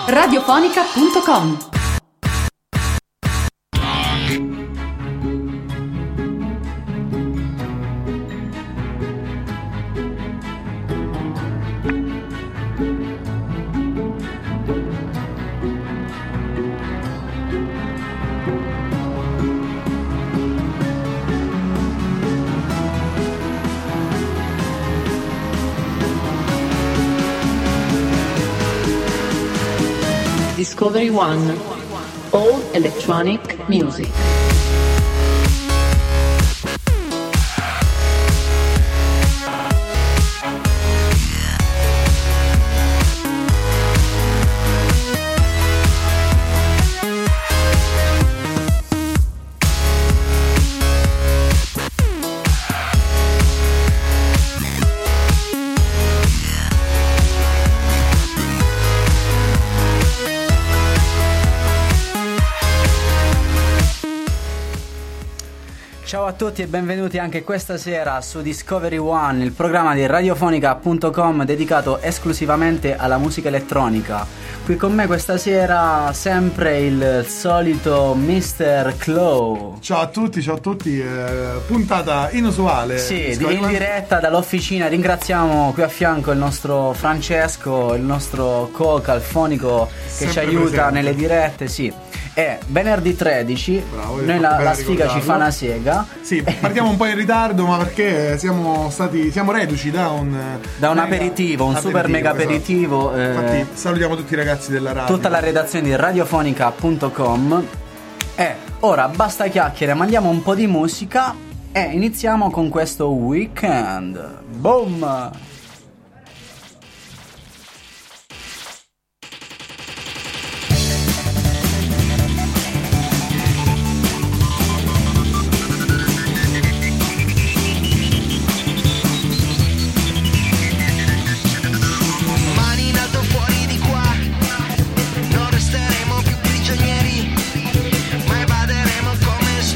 Radiofonica.com. Discovery One, all electronic music. Ciao a tutti e benvenuti anche questa sera su Discovery One, il programma di Radiofonica.com dedicato esclusivamente alla musica elettronica. Qui con me questa sera sempre il solito Mr. Claw. Ciao a tutti, puntata inusuale. Sì, in diretta dall'officina. Ringraziamo qui a fianco il nostro Francesco, il nostro coach alfonico che sempre ci aiuta presente nelle dirette, sì. È venerdì 13. Bravo, noi la sfiga ci fa una sega. Sì, partiamo un po' in ritardo, ma perché siamo reduci da un aperitivo, un super mega aperitivo. Infatti salutiamo tutti i ragazzi della radio, tutta la redazione di Radiofonica.com. E ora basta chiacchiere, mandiamo un po' di musica e iniziamo con questo Weekend. Boom!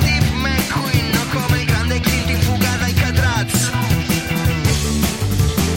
Come il grande Clint in fuga dai Catraz.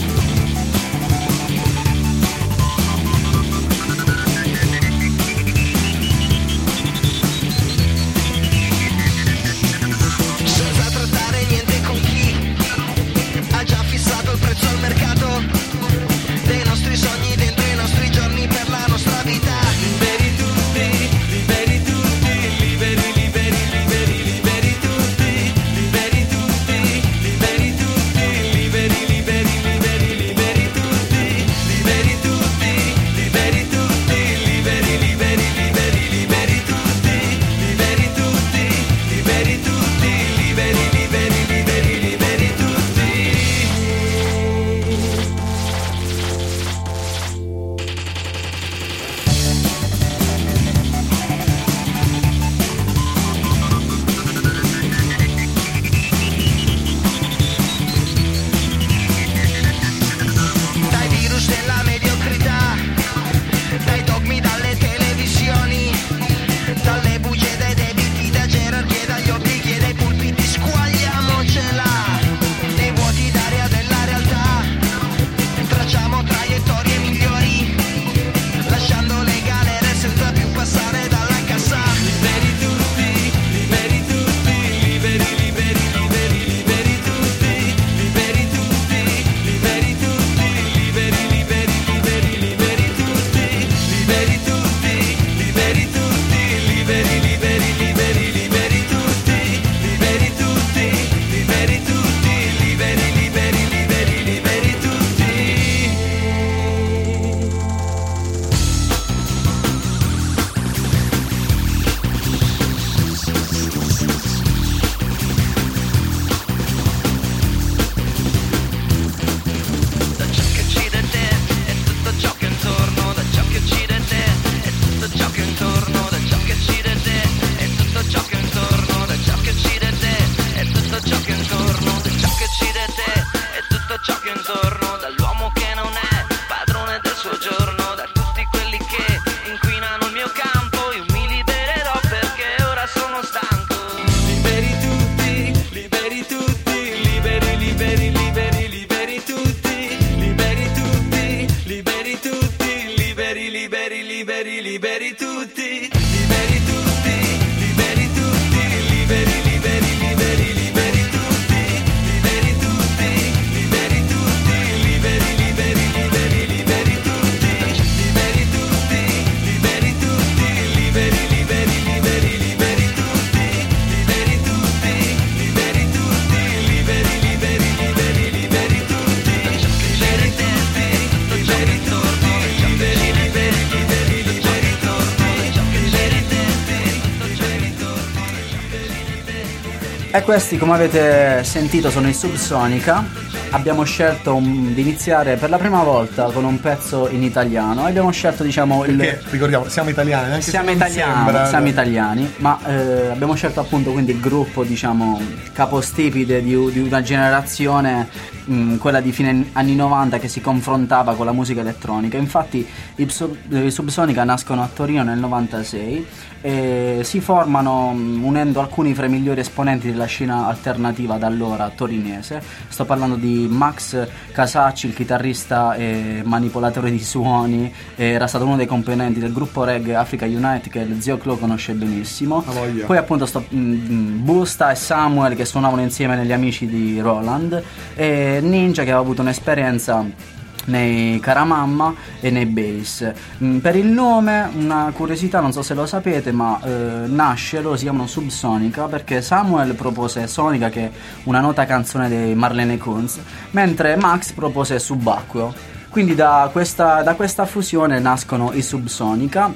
E questi, come avete sentito, sono i Subsonica. Abbiamo scelto di iniziare per la prima volta con un pezzo in italiano. Abbiamo scelto, diciamo, perché ricordiamo, siamo italiani, anche siamo se non sembra. siamo italiani, ma abbiamo scelto appunto quindi il gruppo, diciamo, capostipite di una generazione, quella di fine anni 90, che si confrontava con la musica elettronica. Infatti i Subsonica nascono a Torino nel 96 e si formano unendo alcuni fra i migliori esponenti della scena alternativa da allora torinese. Sto parlando di Max Casacci, il chitarrista e manipolatore di suoni, era stato uno dei componenti del gruppo reggae Africa Unite, che il zio Clo conosce benissimo. Poi appunto Busta e Samuel, che suonavano insieme negli Amici di Roland, e Ninja, che aveva avuto un'esperienza nei Caramamma e nei Bass. Per il nome, una curiosità, non so se lo sapete, ma loro si chiamano Subsonica perché Samuel propose Sonica, che è una nota canzone dei Marlene Kunz, mentre Max propose Subacqueo. Quindi da questa fusione nascono i Subsonica,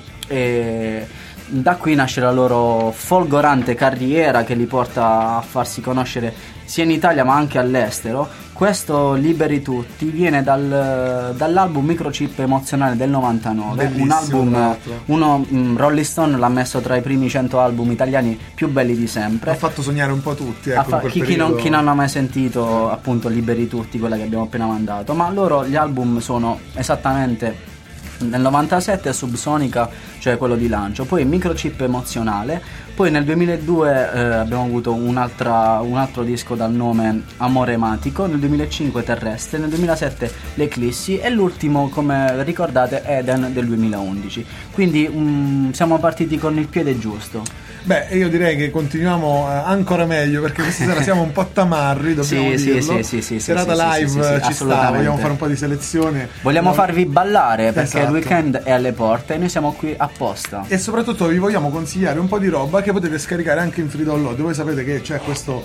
e da qui nasce la loro folgorante carriera, che li porta a farsi conoscere sia in Italia ma anche all'estero. Questo Liberi Tutti viene dall'album Microchip Emozionale del 99. Bellissimo, un album, Rolling Stone l'ha messo tra i primi 100 album italiani più belli di sempre. Ha fatto sognare un po' tutti, ecco, chi non ha mai sentito appunto Liberi Tutti, quella che abbiamo appena mandato, ma loro gli album sono esattamente nel 97 Subsonica, cioè quello di lancio, poi Microchip Emozionale, poi nel 2002 abbiamo avuto un altro disco dal nome Amore Ematico, nel 2005 Terrestre, nel 2007 L'Eclissi e l'ultimo, come ricordate, Eden del 2011. Quindi siamo partiti con il piede giusto. Beh, io direi che continuiamo ancora meglio, perché questa sera siamo un po' tamarri, dobbiamo dirlo. Sì, serata live ci sta, vogliamo fare un po' di selezione. Vogliamo farvi ballare, perché Esatto. il weekend è alle porte e noi siamo qui apposta. E soprattutto vi vogliamo consigliare un po' di roba che potete scaricare anche in free download. Voi sapete che c'è questo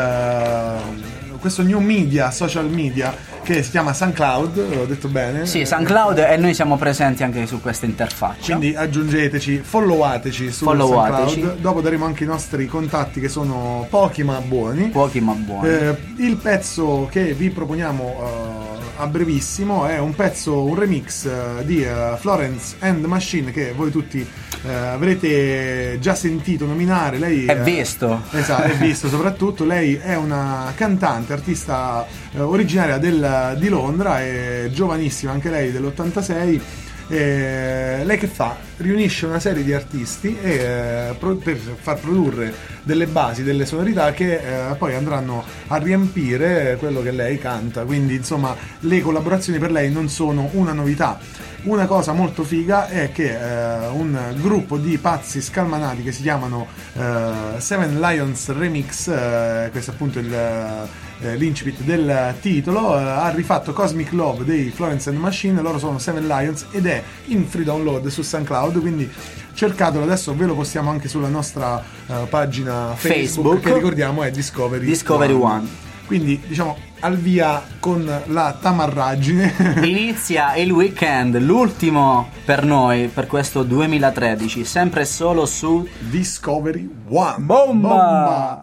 new media, social media, che si chiama SoundCloud, l'ho detto bene? Sì, SoundCloud, e noi siamo presenti anche su questa interfaccia. Quindi aggiungeteci, followateci su SoundCloud. Dopo daremo anche i nostri contatti, che sono pochi ma buoni. Il pezzo che vi proponiamo a brevissimo è un remix di Florence and the Machine, che voi tutti avrete già sentito nominare. Lei è visto. Esatto, è visto soprattutto. Lei è una cantante, artista originaria di Londra, è giovanissima anche lei, dell'86. Lei che fa? Riunisce una serie di artisti per far produrre delle basi, delle sonorità che poi andranno a riempire quello che lei canta. Quindi insomma le collaborazioni per lei non sono una novità. Una cosa molto figa è che un gruppo di pazzi scalmanati che si chiamano Seven Lions Remix, questo è appunto l'incipit del titolo, ha rifatto Cosmic Love dei Florence and the Machine. Loro sono Seven Lions ed è in free download su SoundCloud, quindi cercatelo. Adesso ve lo postiamo anche sulla nostra pagina Facebook, che ricordiamo è Discovery One. Quindi diciamo al via con la tamarraggine. Inizia il weekend, l'ultimo per noi per questo 2013, sempre solo su Discovery One. Bomba!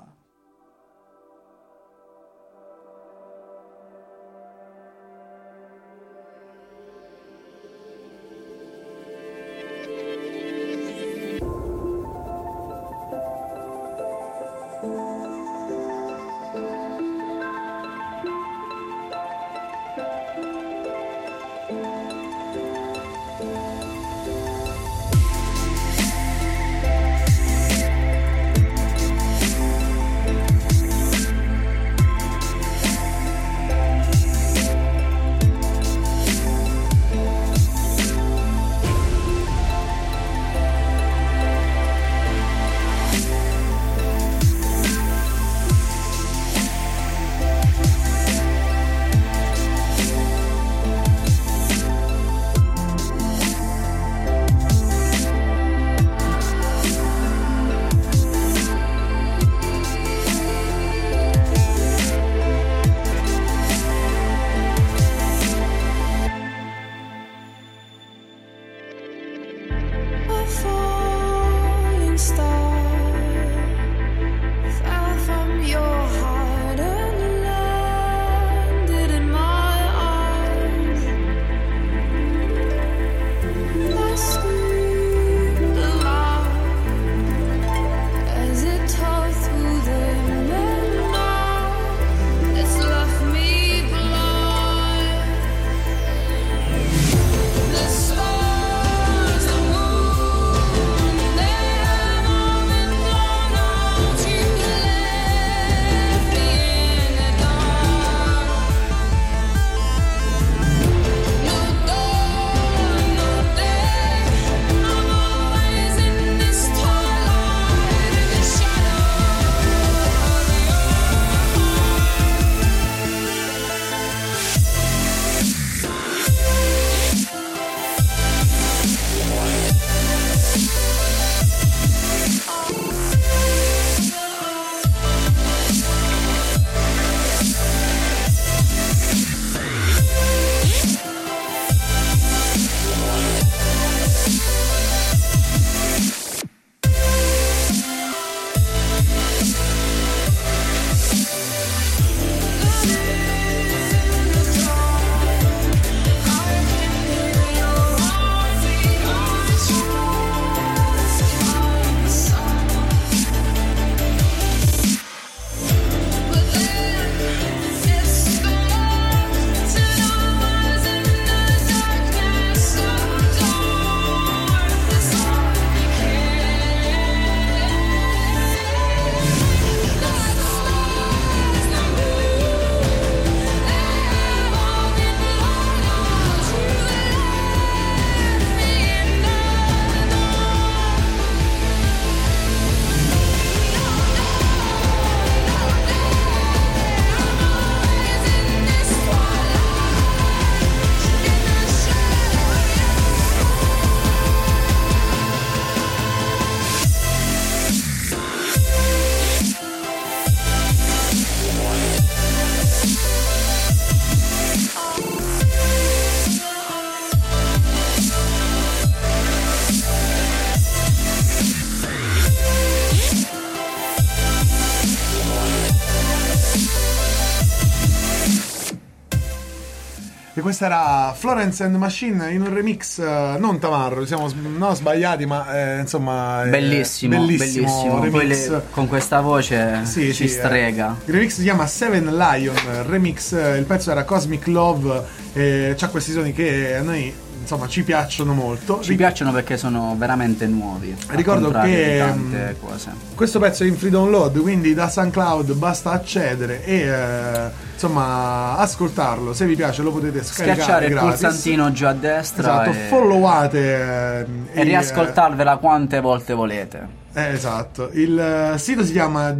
questa era Florence and the Machine in un remix non tamarro, siamo sbagliati, ma insomma bellissimo remix. Poi con questa voce ci strega. Il remix si chiama Seven Lion remix, il pezzo era Cosmic Love, c'ha questi suoni che a noi insomma ci piacciono molto. Ci piacciono perché sono veramente nuovi. Ricordo che tante cose. Questo pezzo è in free download, quindi da SoundCloud basta accedere e insomma ascoltarlo. Se vi piace lo potete scaricare schiacciare gratis. Il pulsantino giù a destra, esatto, followate e riascoltarvela quante volte volete. Esatto. Il sito si chiama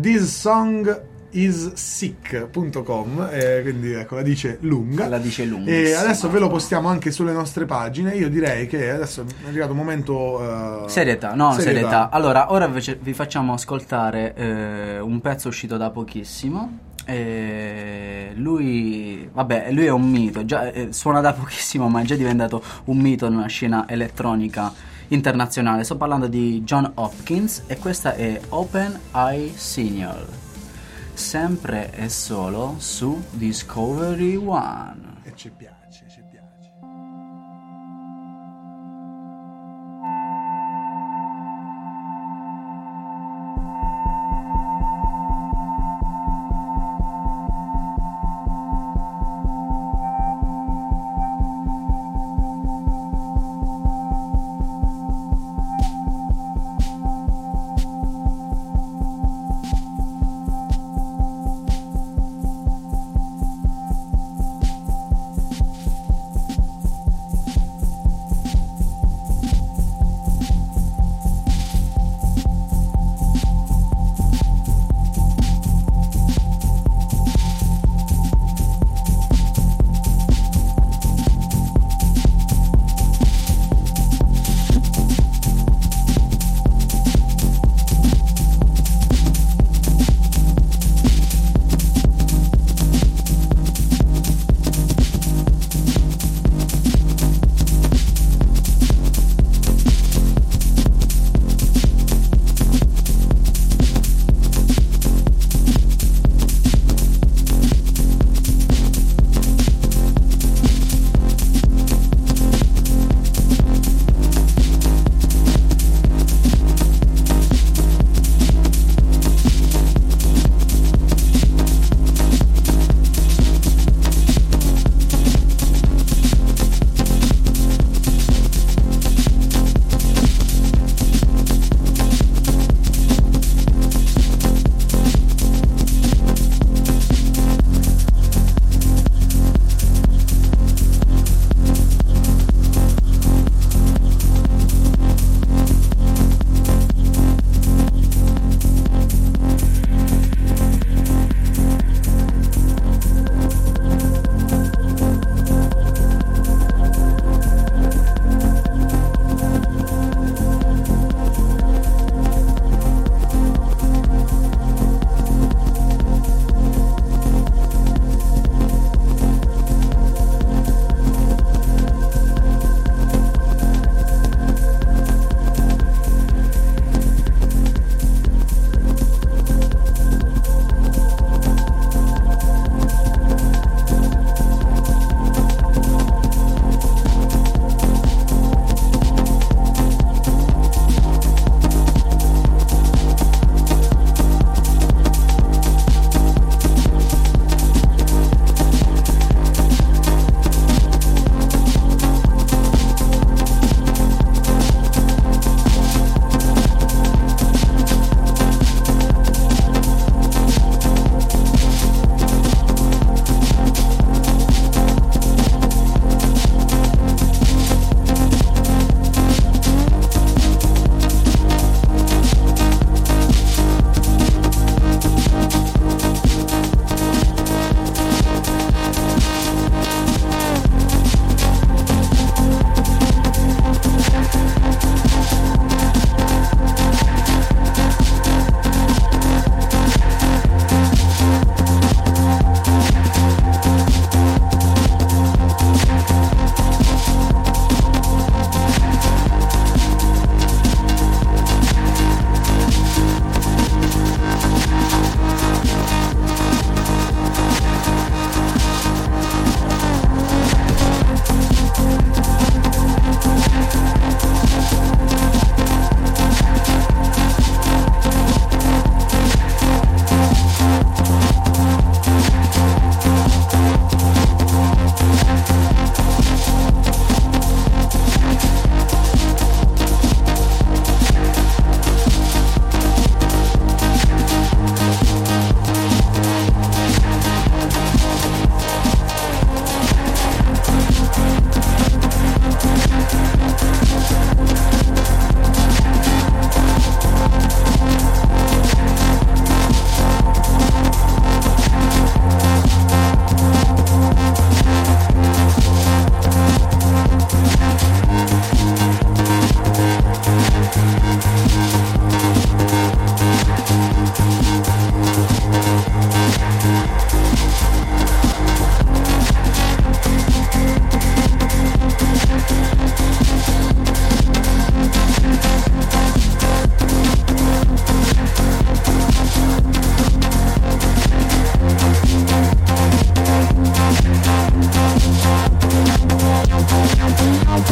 thissongissick.com, quindi ecco, la dice lunga. E adesso ve lo postiamo anche sulle nostre pagine. Io direi che adesso è arrivato un momento serietà. Allora, ora invece vi facciamo ascoltare un pezzo uscito da pochissimo. Lui è un mito, già suona da pochissimo, ma è già diventato un mito nella scena elettronica internazionale. Sto parlando di John Hopkins e questa è Open Eye Signal, sempre e solo su Discovery One. E ci piace.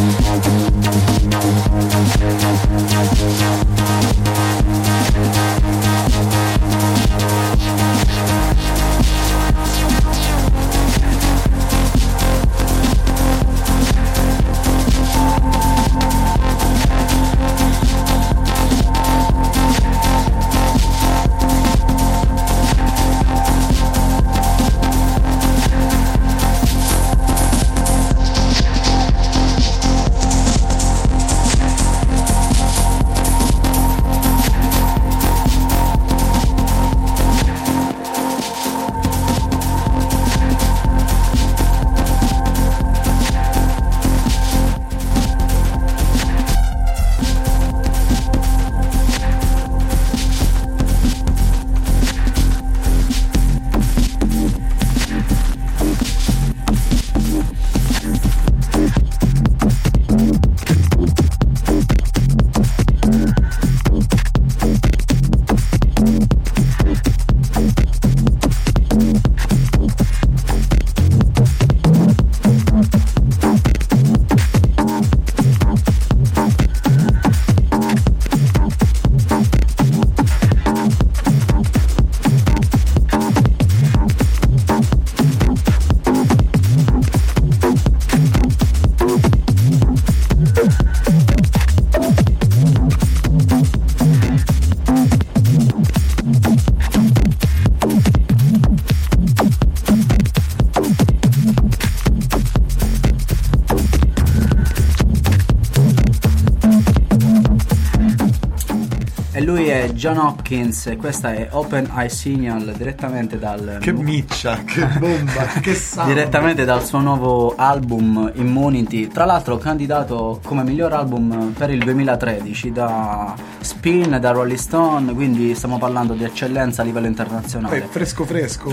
Lui è John Hopkins e questa è Open Eye Signal direttamente dal... Che miccia, che bomba, che sound. Direttamente dal suo nuovo album Immunity, tra l'altro candidato come miglior album per il 2013 da Spin, da Rolling Stone, quindi stiamo parlando di eccellenza a livello internazionale. Fresco.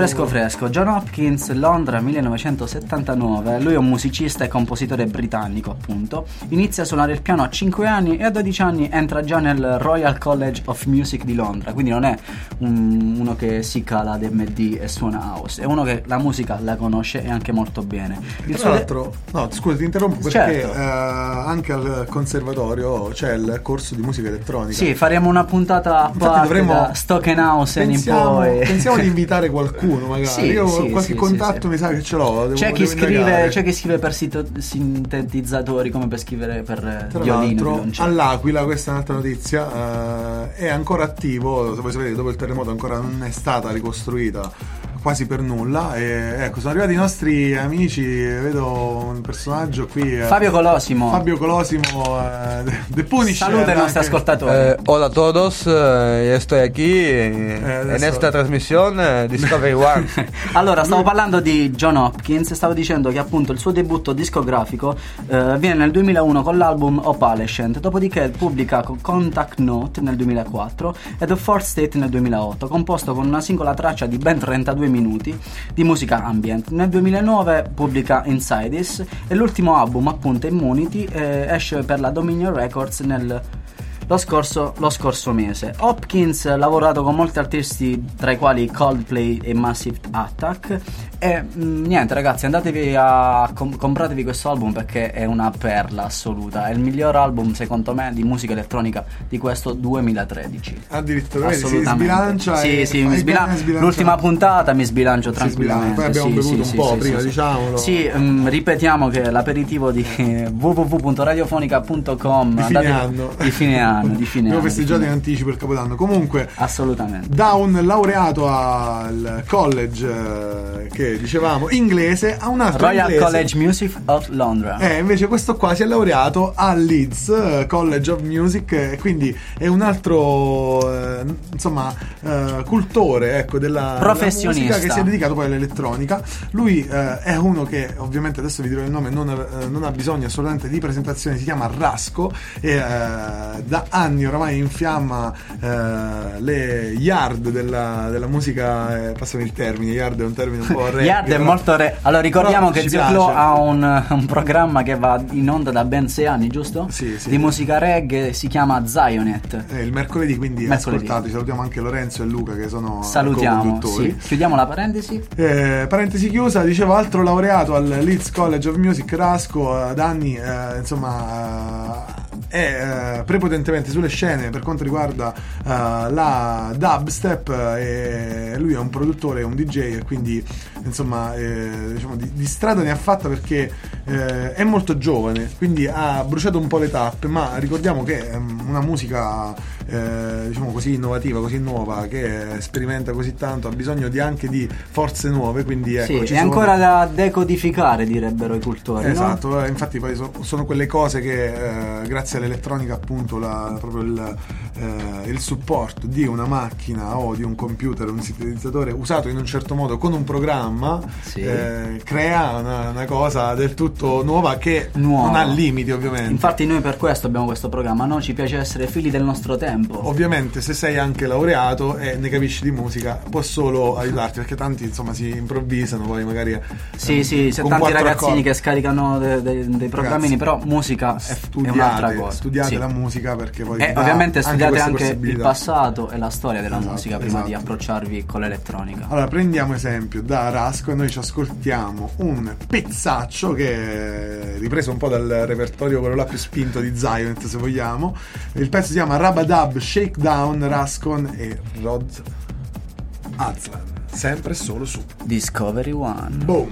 John Hopkins, Londra 1979. Lui è un musicista e compositore britannico, appunto. Inizia a suonare il piano a 5 anni e a 12 anni entra già nel Royal College of Music di Londra, quindi non è uno che si cala ad MD e suona house, è uno che la musica la conosce e anche molto bene. Tra l'altro, no, scusa, ti interrompo perché certo. Anche al conservatorio c'è il corso di musica elettronica. Sì, faremo una puntata a parte da Stockenhausen in poi. Pensiamo di invitare qualcuno, magari. Sì, io sì, qualche contatto mi sa che ce l'ho. C'è chi scrive per sintetizzatori come per scrivere per violino. All'Aquila, questa è un'altra notizia, è ancora attivo, se voi sapete, dopo il terremoto ancora non è stata ricostruita quasi per nulla. E ecco, sono arrivati i nostri amici, vedo un personaggio qui, Fabio Colosimo, The Punisher. Saluta i nostri ascoltatori. Hola a todos, yo estoy aquí en esta trasmissione Discovery One. Allora, stavo parlando di John Hopkins, stavo dicendo che appunto il suo debutto discografico viene nel 2001 con l'album Opalescent, dopodiché pubblica Contact Note nel 2004 e The Fourth State nel 2008, composto con una singola traccia di ben 32 minuti di musica ambient. Nel 2009 pubblica Inside This e l'ultimo album, appunto Immunity, esce per la Dominion Records lo scorso mese. Hopkins ha lavorato con molti artisti, tra i quali Coldplay e Massive Attack. E niente, ragazzi, andatevi a compratevi questo album perché è una perla assoluta. È il miglior album, secondo me, di musica elettronica di questo 2013. Addirittura si sbilancia. Sì, mi sbilancio. L'ultima puntata mi sbilancio tranquillamente. Poi abbiamo bevuto un po' prima, diciamolo. Sì, ripetiamo che l'aperitivo di www.radiofonica.com di fine anno. Abbiamo festeggiato in anticipo il Capodanno. Comunque, assolutamente, da un laureato al college che dicevamo inglese a un altro Royal inglese. College Music of Londra. Invece questo qua si è laureato al Leeds College of Music, quindi è un altro cultore, ecco, della musica, che si è dedicato poi all'elettronica. Lui è uno che, ovviamente adesso vi dirò il nome, non ha bisogno assolutamente di presentazione. Si chiama Rasco e da anni oramai infiamma le yard della musica, passami il termine, yard è un termine un po' yard è molto allora ricordiamo che Zio Flo ha un programma che va in onda da ben 6 anni, giusto? Sì. Di musica reggae, si chiama Zionet. Il mercoledì, quindi ascoltate, salutiamo anche Lorenzo e Luca che sono co-conduttori. Sì. Chiudiamo la parentesi. Parentesi chiusa, dicevo, altro laureato al Leeds College of Music, Rasco, da anni, è prepotentemente sulle scene per quanto riguarda la dubstep, e lui è un produttore, un DJ, e quindi insomma diciamo di strada ne ha fatta, perché è molto giovane, quindi ha bruciato un po' le tappe, ma ricordiamo che è una musica diciamo così innovativa, così nuova, che sperimenta così tanto, ha bisogno anche di forze nuove, quindi ecco, è ancora da decodificare, direbbero i cultori. Esatto, no? Infatti poi sono quelle cose che grazie all'elettronica, appunto, proprio il supporto di una macchina o di un computer, un sintetizzatore usato in un certo modo con un programma, crea una cosa del tutto nuova che non ha limiti, ovviamente. Infatti noi per questo abbiamo questo programma, no? Ci piace essere figli del nostro tempo. Ovviamente se sei anche laureato e ne capisci di musica può solo aiutarti, perché tanti insomma si improvvisano, poi magari c'è tanti ragazzini che scaricano dei programmini. Però musica è un'altra cosa. Studiate la musica, perché poi ovviamente studiate anche il passato e la storia della musica prima di approcciarvi con l'elettronica. Allora prendiamo esempio da Rasco e noi ci ascoltiamo un pezzaccio che è ripreso un po' dal repertorio, quello là più spinto di Zionet, se vogliamo. Il pezzo si chiama Rabadab Shakedown, Rascon e Rod Azlan, sempre solo su Discovery One. Boom.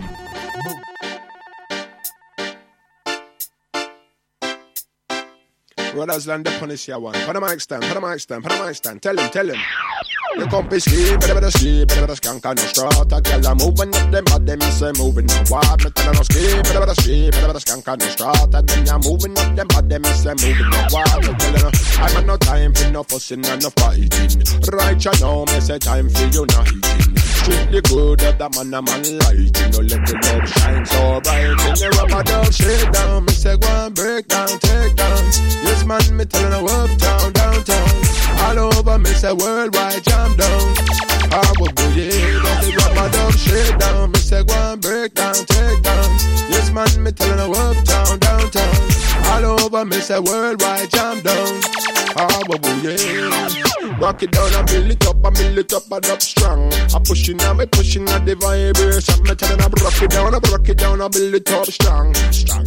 Rod Azlan, the punish ya one. Put a mic stand. Tell him. You come be sleep, better skunk on no strut. I tell them moving up them, but them say moving no what. Me tell them no sleep, better skunk on no strut. And then you're moving up them, but them say moving no what. Me tell them I got no time for no fussing and no fighting. Right you know, me say time for uniting. Strictly good at that man a man lighting. No let the love shine so bright. In the rubber dog shake down, me say go and break down, take down. Yes man, me tellin' her uptown, downtown. All over me say worldwide jam down. I will do it, let the rubber dog shake down. Me say go and break down, take down. Yes man, me tellin' her uptown, downtown. All over me say worldwide jam down. I will do it. Rock it down and build it up and up strong. I'm pushing at the vibration. Me tellin' her rock it down and build it up strong. Strong.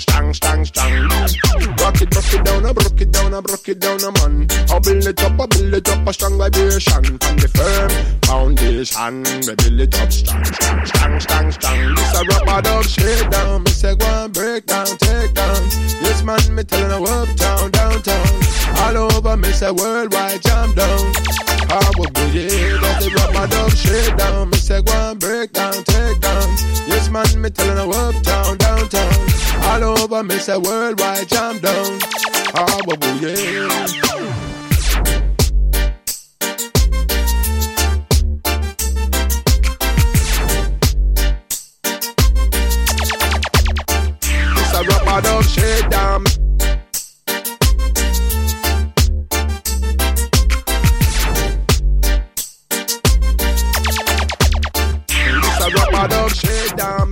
Rock it down, man. I'll build it up a strong vibration. From the firm foundation, we build it up strong. This a rubber dub shake down. Me say go and break down, take down. Yes man, me tellin' her uptown, downtown. All over me say worldwide jam down. I will be it as the rubber dub shake down. Me say go and break down, take down. Yes man, me tellin' her uptown, downtown. All over me say worldwide jam down. I will be it. Rubber dub shake down. It's a rubber dub shake down.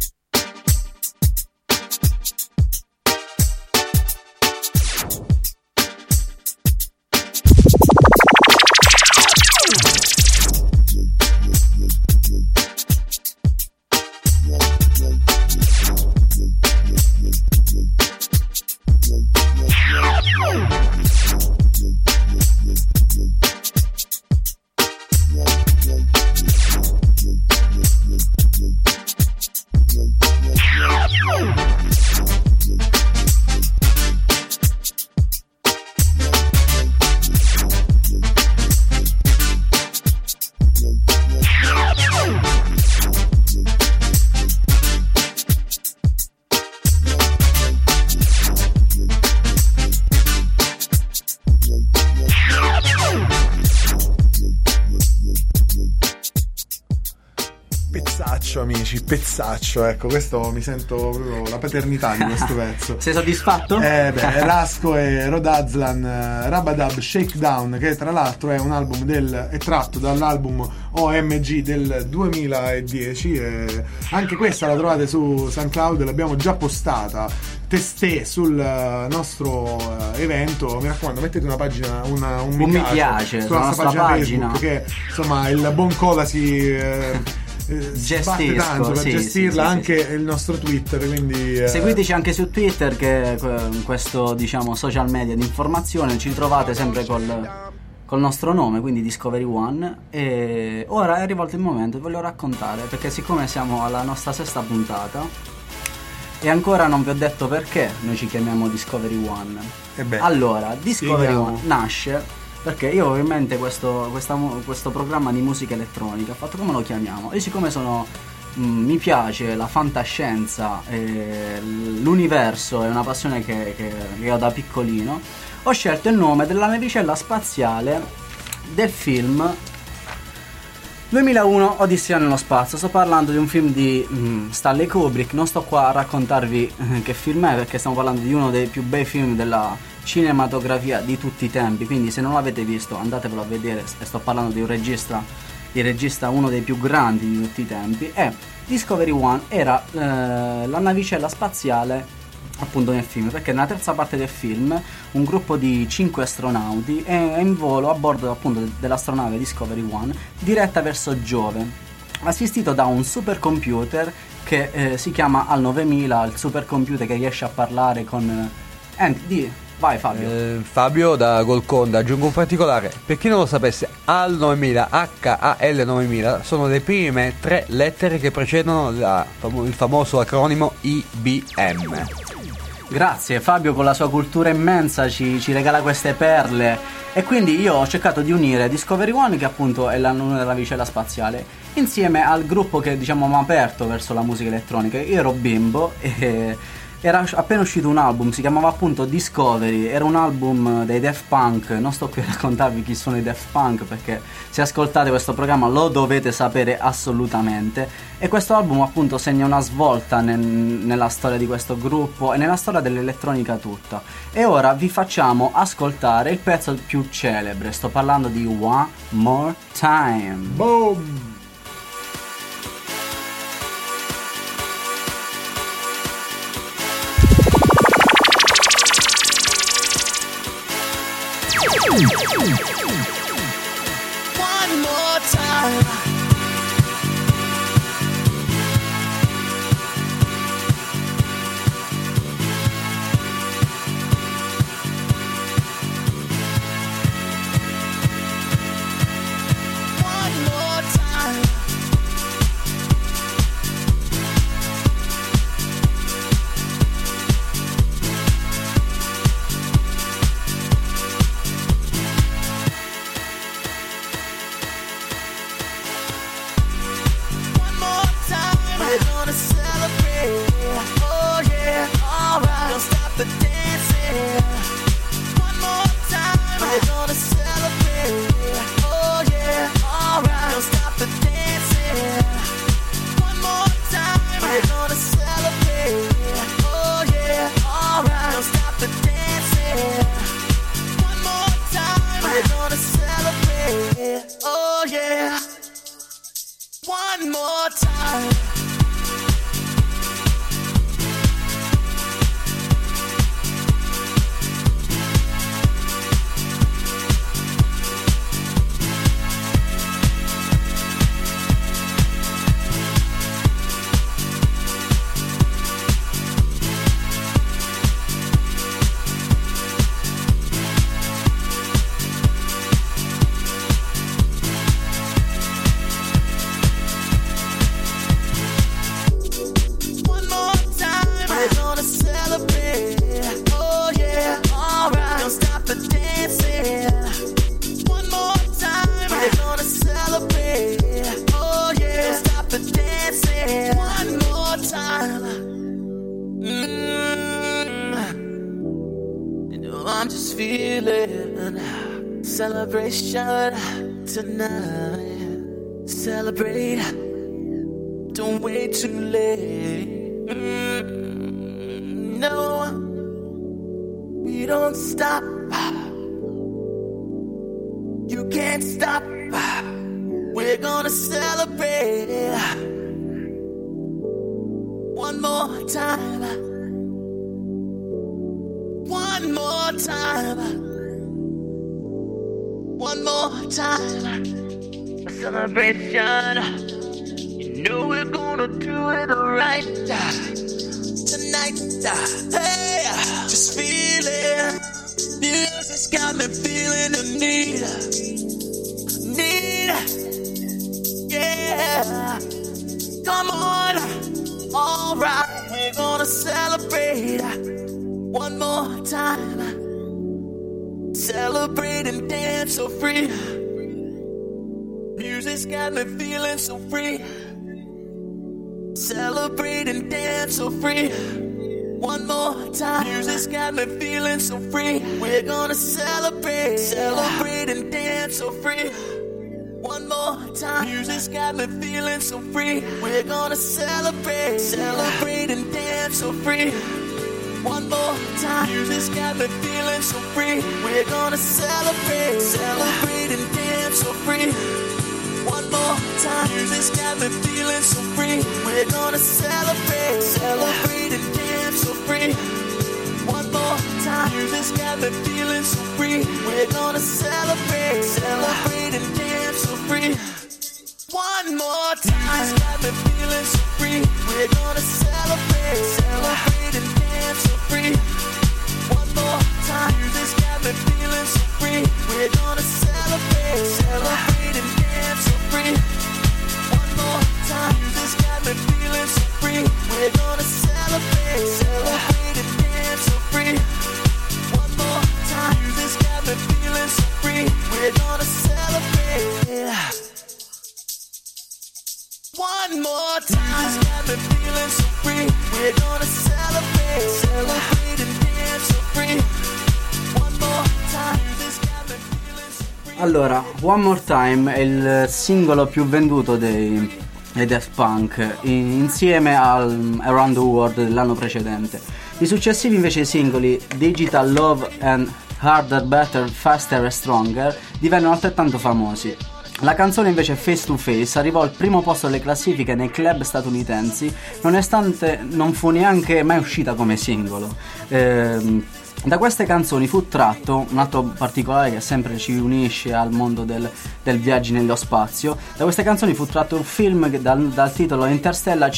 amici, pezzaccio, ecco, questo mi sento proprio la paternità di questo pezzo. Sei soddisfatto? Rasko e Rod Azlan, Rabadab Shakedown, che tra l'altro è un album è tratto dall'album OMG del 2010, e anche questa la trovate su SoundCloud, l'abbiamo già postata testè sul nostro evento. Mi raccomando, mettete una pagina, un mi piace sulla nostra pagina Facebook, che insomma il buon Cola si sbatte tanto per gestirla, anche il nostro Twitter, quindi seguiteci anche su Twitter, che è questo, diciamo, social media di informazione. Ci trovate sempre col nostro nome, quindi Discovery One. E ora è arrivato il momento, voglio raccontare, perché siccome siamo alla nostra 6ª puntata e ancora non vi ho detto perché noi ci chiamiamo Discovery One. Allora, Discovery One nasce perché io ho in mente questo programma di musica elettronica. Ho fatto, come lo chiamiamo? E siccome mi piace la fantascienza, l'universo è una passione che ho da piccolino, ho scelto il nome della navicella spaziale del film 2001 Odissea nello spazio. Sto parlando di un film di Stanley Kubrick. Non sto qua a raccontarvi che film è, perché stiamo parlando di uno dei più bei film della cinematografia di tutti i tempi, quindi se non l'avete visto andatevelo a vedere. Sto parlando di un regista, uno dei più grandi di tutti i tempi. E Discovery One era la navicella spaziale appunto nel film, perché nella terza parte del film un gruppo di 5 astronauti è in volo a bordo appunto dell'astronave Discovery One, diretta verso Giove, assistito da un supercomputer che si chiama HAL 9000, il supercomputer che riesce a parlare con vai Fabio. Fabio da Golconda. Aggiungo un particolare: per chi non lo sapesse, HAL 9000, HAL 9000 sono le prime 3 lettere che precedono il famoso acronimo IBM. Grazie, Fabio con la sua cultura immensa ci regala queste perle. E quindi io ho cercato di unire Discovery One, che appunto è la navicella spaziale, insieme al gruppo che, diciamo, mi ha aperto verso la musica elettronica. Io ero bimbo e era appena uscito un album, si chiamava appunto Discovery, era un album dei Daft Punk. Non sto qui a raccontarvi chi sono i Daft Punk, perché se ascoltate questo programma lo dovete sapere assolutamente. E questo album appunto segna una svolta nella storia di questo gruppo e nella storia dell'elettronica tutta. E ora vi facciamo ascoltare il pezzo più celebre, sto parlando di One More Time. Boom! One more time. I'm just feeling celebration tonight. Celebrate don't wait too late. No, we don't stop. You can't stop. We're gonna celebrate one more time. One more time. One more time. A celebration. You know we're gonna do it right tonight. Hey, just feel it. Music's got me feeling the need. Yeah. Come on. Alright, we're gonna celebrate one more time. Celebrate and dance so free. Music's got me feeling so free. Celebrate and dance so free. One more time. Music's got me feeling so free. We're gonna celebrate. Celebrate and dance so free. One more time. Music's got me feeling so free. We're gonna celebrate. Celebrate and dance so free. One more time. Music's got me feeling so free. We're gonna celebrate. Celebrate and dance so free. One more time. Music's got me feeling so free. We're gonna celebrate. Celebrate and dance so free. One more time. Music's got me feeling so free. We're gonna celebrate. Celebrate and dance so free. One more time. Music's got me feeling so free. We're gonna celebrate. Celebrate and dance so free. One more time. Music's got me feeling so free. We're gonna celebrate. Celebrate and dance so free. One more time. Music's got me feeling so free. We're gonna celebrate. Celebrate and dance so free. One more time. Music's got me feeling so free. We're gonna celebrate. One more time. Music's got me feeling so free. We're gonna celebrate. Celebrate and dance so free. One more time. Music's got me feeling so free. Allora, One More Time è il singolo più venduto dei Daft Punk insieme al Around the World dell'anno precedente. I successivi invece singoli Digital Love and Harder, Better, Faster and Stronger divennero altrettanto famosi. La canzone invece Face to Face arrivò al primo posto delle classifiche nei club statunitensi, nonostante non fu neanche mai uscita come singolo. Da queste canzoni fu tratto un altro particolare che sempre ci unisce al mondo del viaggio nello spazio. Da queste canzoni fu tratto un film dal titolo Interstellar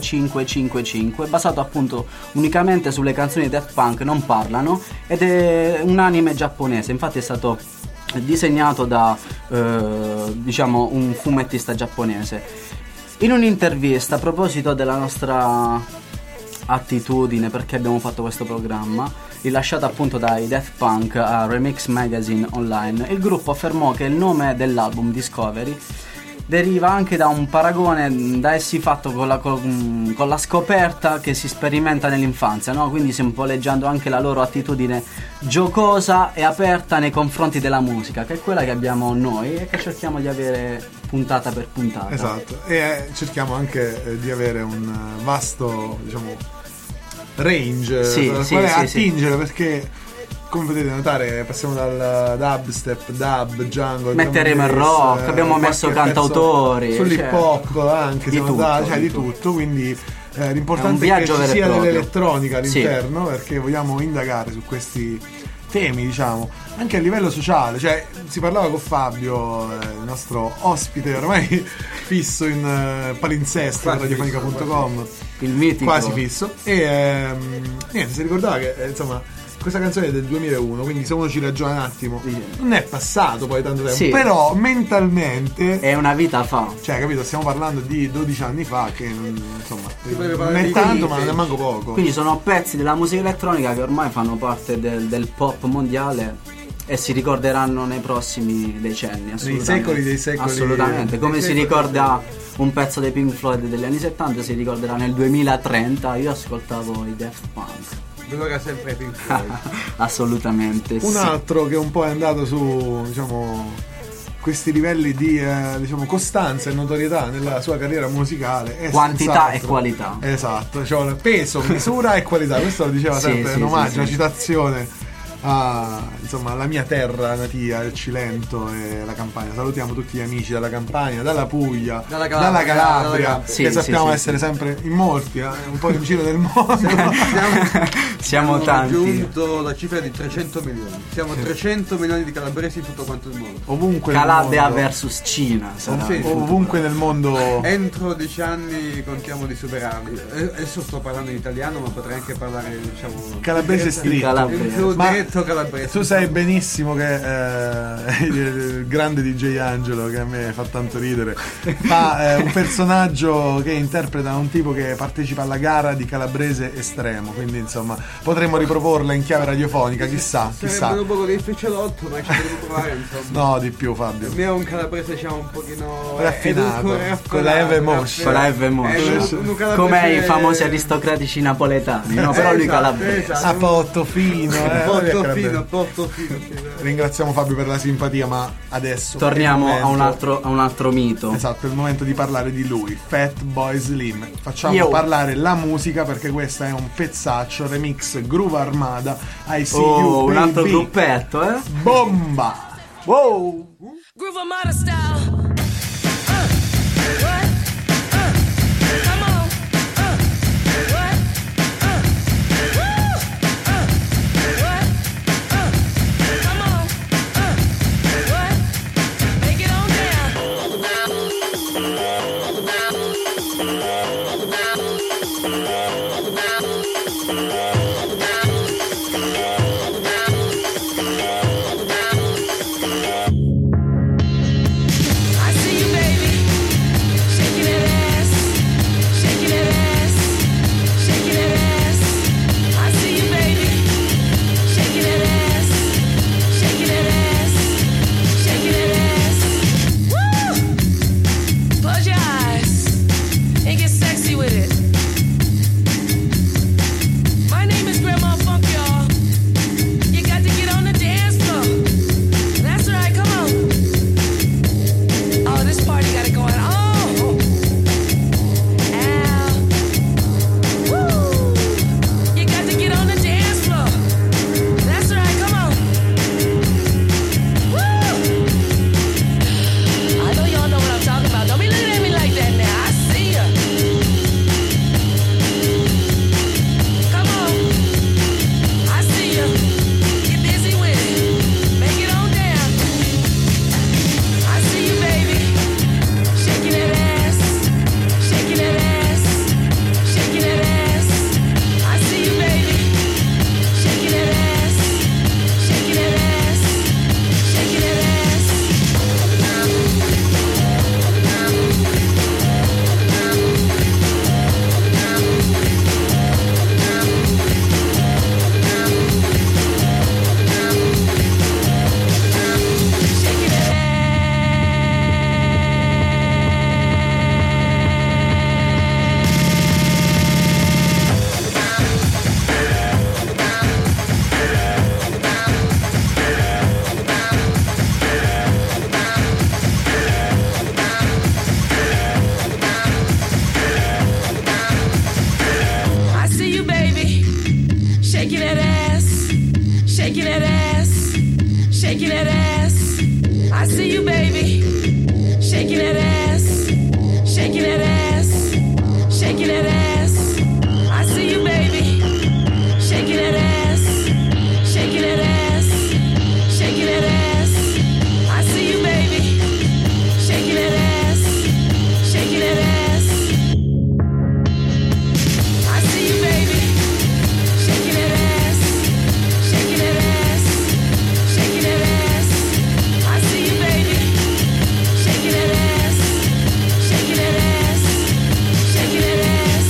5555, basato appunto unicamente sulle canzoni di Daft Punk Non Parlano, ed è un anime giapponese. Infatti è stato disegnato da diciamo un fumettista giapponese. In un'intervista a proposito della nostra attitudine, perché abbiamo fatto questo programma, rilasciato appunto dai Daft Punk a Remix Magazine Online, il gruppo affermò che il nome dell'album Discovery deriva anche da un paragone da essi fatto con la scoperta che si sperimenta nell'infanzia, no? Quindi simboleggiando anche la loro attitudine giocosa e aperta nei confronti della musica, che è quella che abbiamo noi e che cerchiamo di avere puntata per puntata. Esatto, e cerchiamo anche di avere un vasto, diciamo, range dal quale attingere, perché come potete notare passiamo dal dubstep, dub, jungle, metteremo il rock, abbiamo messo cantautori sull'hip hop, anche di tutto, di tutto, quindi l'importante è che ci sia dell'elettronica all'interno, perché vogliamo indagare su questi temi, diciamo, anche a livello sociale. Cioè, si parlava con Fabio, il nostro ospite ormai fisso in palinsesto a radiofonica.com, il mitico, quasi fisso, e niente, si ricordava che insomma questa canzone è del 2001, quindi se uno ci ragiona un attimo, non è passato poi tanto tempo, però mentalmente è una vita fa. Cioè, capito, stiamo parlando di 12 anni fa, che insomma non è tanto, ma non è manco poco. Quindi sono pezzi della musica elettronica che ormai fanno parte del pop mondiale e si ricorderanno nei prossimi decenni, nei secoli dei secoli. Assolutamente, come si ricorda un pezzo dei Pink Floyd degli anni 70, si ricorderà nel 2030. Io ascoltavo i Daft Punk. Gioca sempre Pink Floyd. Assolutamente. Un altro che un po' è andato su, diciamo, questi livelli di diciamo costanza e notorietà nella sua carriera musicale è quantità e qualità. Esatto, cioè peso, misura e qualità. Questo lo diceva sempre in omaggio, una citazione insomma alla mia terra natia, il Cilento e la Campania. Salutiamo tutti gli amici dalla Campania, dalla Puglia, dalla Calabria, che sappiamo essere sempre in molti, un po' in giro del mondo. Siamo tanti. Abbiamo raggiunto la cifra di 300 milioni. Siamo 300 milioni di calabresi in tutto quanto il mondo. Ovunque Calabria nel mondo. versus Cina. Ovunque nel mondo. Entro 10 anni contiamo di superarli. Adesso sto parlando in italiano, ma potrei anche parlare, diciamo, calabrese stretto. Tu sai benissimo che il grande DJ Angelo, che a me fa tanto ridere, fa un personaggio che interpreta un tipo che partecipa alla gara di calabrese estremo, quindi insomma potremmo riproporla in chiave radiofonica, chissà. Sarebbe un po' di spicciolotto, ma ci potremmo provare, insomma. No, di più, Fabio. Il mio è un calabrese, diciamo, un pochino raffinato, con la Eve Moscia, come i famosi aristocratici napoletani, no? Però lui calabrese. A Portofino, Portofino. Ringraziamo Fabio per la simpatia, ma adesso torniamo a un altro mito. Esatto, è il momento di parlare di lui, Fatboy Slim. Facciamo parlare la musica, perché questa è un pezzaccio remix Groove Armada, I See You Baby. Un altro gruppetto, bomba. Wow. Groove Armada style. What? Come on. What? Woo! What? Come on. What? Make it on I see you, baby, shaking that ass, shaking that ass, shaking that ass. I see you, baby, shaking that ass, shaking that ass, shaking that ass. Woo! Close your eyes and get sexy with it. My name is Grandma Funk, y'all. You got to get on the dance floor. That's right, come on. Oh, this party got it going on. Ow. Woo. You got to get on the dance floor. That's right, come on. Woo. I know y'all know what I'm talking about. Don't be looking at me like that now. I see ya. Come on. I see ya. Get busy with it. Make it on down. I see you, baby. Shaking that ass, shaking that ass, shaking that ass. I see you, baby. Shaking that ass, shaking that ass, shaking that ass. Shaking that I see you, baby, shaking that ass, shaking that ass, shaking that ass. I see you, baby, shaking that ass, shaking that ass, shaking that ass. I see you, baby, shaking that ass, shaking that ass, shaking that ass. I see you, baby, shaking that ass, shaking that ass. I see you, baby, shaking that ass, shaking that ass, shaking that ass. I see you, baby, shaking that ass, shaking that ass, shaking that ass.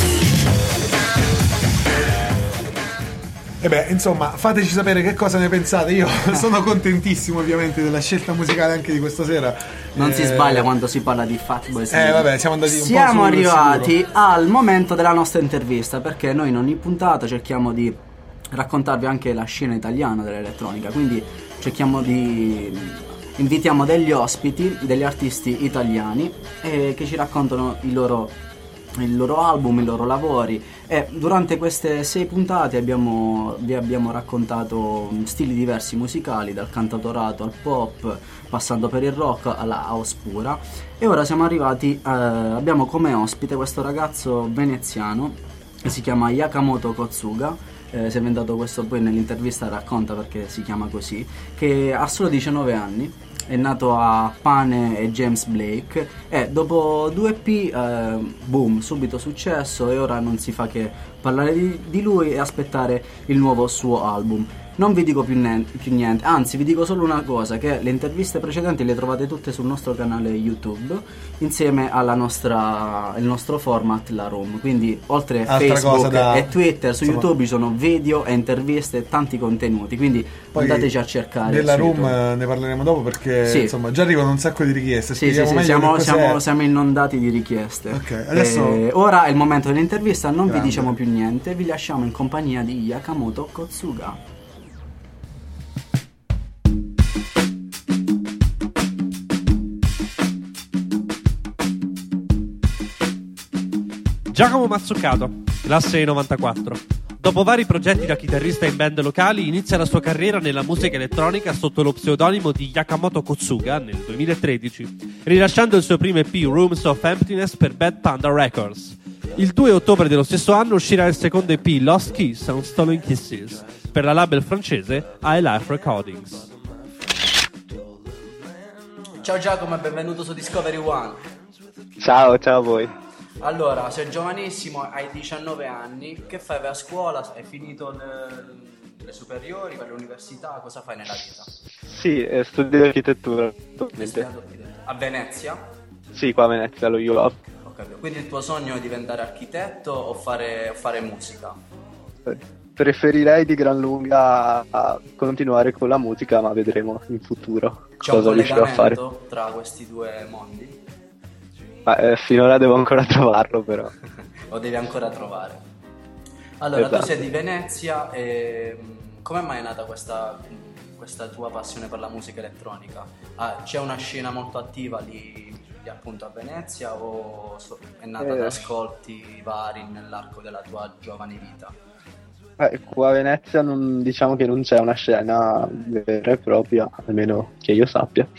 E beh, insomma, fateci sapere che cosa ne pensate. Io sono contentissimo ovviamente della scelta musicale anche di questa sera. Non si sbaglia quando si parla di Fatboy Slim. Vabbè, siamo andati un po' Siamo sul arrivati sicuro. al momento della nostra intervista, perché noi in ogni puntata cerchiamo di raccontarvi anche la scena italiana dell'elettronica, quindi cerchiamo di invitiamo degli ospiti, degli artisti italiani che ci raccontano il loro album, i loro lavori, e durante queste 6 puntate vi abbiamo raccontato stili diversi musicali, dal cantautorato al pop, passando per il rock alla house pura, e ora siamo arrivati abbiamo come ospite questo ragazzo veneziano che si chiama Yakamoto Kotsuga. Si è inventato questo, poi nell'intervista racconta perché si chiama così, che ha solo 19 anni, è nato a Pane e James Blake, e dopo 2 EP boom, subito successo, e ora non si fa che parlare di lui e aspettare il nuovo suo album. Non vi dico più niente, anzi vi dico solo una cosa, che le interviste precedenti le trovate tutte sul nostro canale YouTube insieme al nostro format La Room, quindi oltre a Facebook e Twitter, su YouTube ci sono video e interviste e tanti contenuti, quindi andateci a cercare. Della Room ne parleremo dopo, perché insomma già arrivano un sacco di richieste. Siamo inondati di richieste. Adesso ora è il momento dell'intervista, non vi diciamo più niente, vi lasciamo in compagnia di Yakamoto Kotsuga. Giacomo Mazzucato, classe 94. Dopo vari progetti da chitarrista in band locali, inizia la sua carriera nella musica elettronica sotto lo pseudonimo di Yakamoto Kotsuga nel 2013, rilasciando il suo primo EP Rooms of Emptiness per Bad Panda Records. Il 2 ottobre dello stesso anno uscirà il secondo EP Lost Kiss and Stolen Kisses per la label francese High Life Recordings. Ciao Giacomo e benvenuto su Discovery One. Ciao a voi. Allora, sei giovanissimo, hai 19 anni, che fai? Vai a scuola? Hai finito le superiori, vai all'università? Cosa fai nella vita? Sì, studio architettura. A Venezia? Sì, qua a Venezia, allo ULOB. Ho capito. Quindi il tuo sogno è diventare architetto o fare musica? Preferirei di gran lunga a continuare con la musica, ma vedremo in futuro cosa riuscirò a fare. C'è un collegamento tra questi due mondi? Finora devo ancora trovarlo, però. Lo devi ancora trovare. Allora, Tu sei di Venezia, e come mai è nata questa tua passione per la musica elettronica? C'è una scena molto attiva lì appunto a Venezia, o è nata da ascolti vari nell'arco della tua giovane vita? Qua a Venezia diciamo che non c'è una scena vera e propria, almeno che io sappia.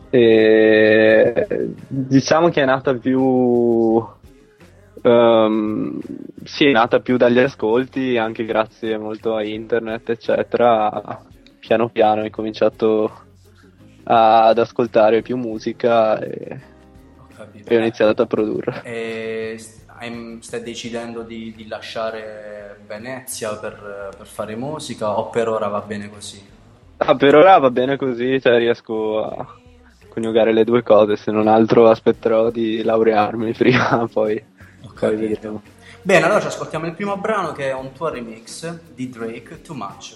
Diciamo che è nata più è nata più dagli ascolti, anche grazie molto a internet eccetera. Piano piano ho cominciato ad ascoltare più musica e ho iniziato a produrre. Stai decidendo di lasciare Venezia per fare musica, o per ora va bene così? Per ora va bene così, cioè riesco a coniugare le due cose, se non altro aspetterò di laurearmi prima, poi vedremo. Bene, allora ci ascoltiamo il primo brano, che è un tuo remix di Drake, Too Much.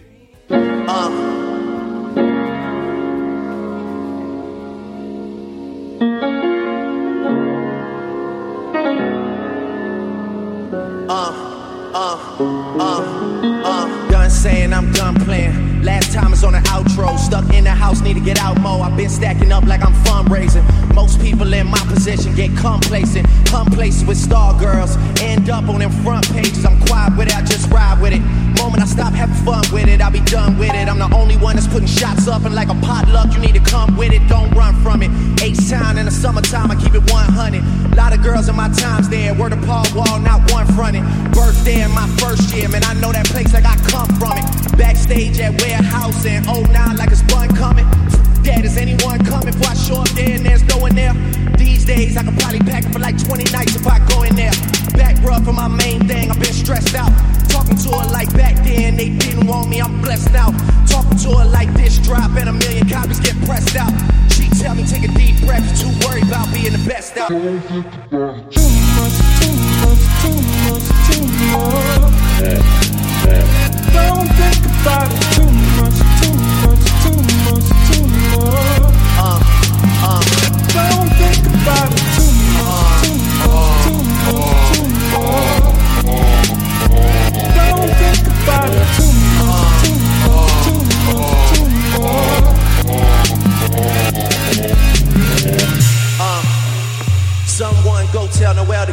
Done saying I'm done playing. Last time is on the outro. Stuck in the house, need to get out more. I've been stacking up like I'm fundraising. Most people in my position get complacent. Come places with star girls, end up on them front pages. I'm quiet with it, I just ride with it. Moment I stop having fun with it, I'll be done with it. I'm the only one that's putting shots up, and like a potluck, you need to come with it. Don't run from it. H-Town in the summertime, I keep it 100. Lot of girls in my times there. Word of Paul Wall, not one fronted. Birthday in my first year, man, I know that place like I come from it. Backstage at Warehouse in 09 like it's fun coming. Dad, is anyone coming before I show up there and there's no one there? These days I could probably pack it for like 20 nights if I go in there. Back rub for my main thing, I've been stressed out. Talking to her like back then, they didn't want me, I'm blessed now. Talking to her like this drop and 1 million copies get pressed out. She tell me take a deep breath, too worried about being the best out. Too much, too much, too much, too much. Don't think about it too much, too much, too much, too much. Don't think about it too much, too much, too much, too much. Don't think about it too much, too much, too much, too much.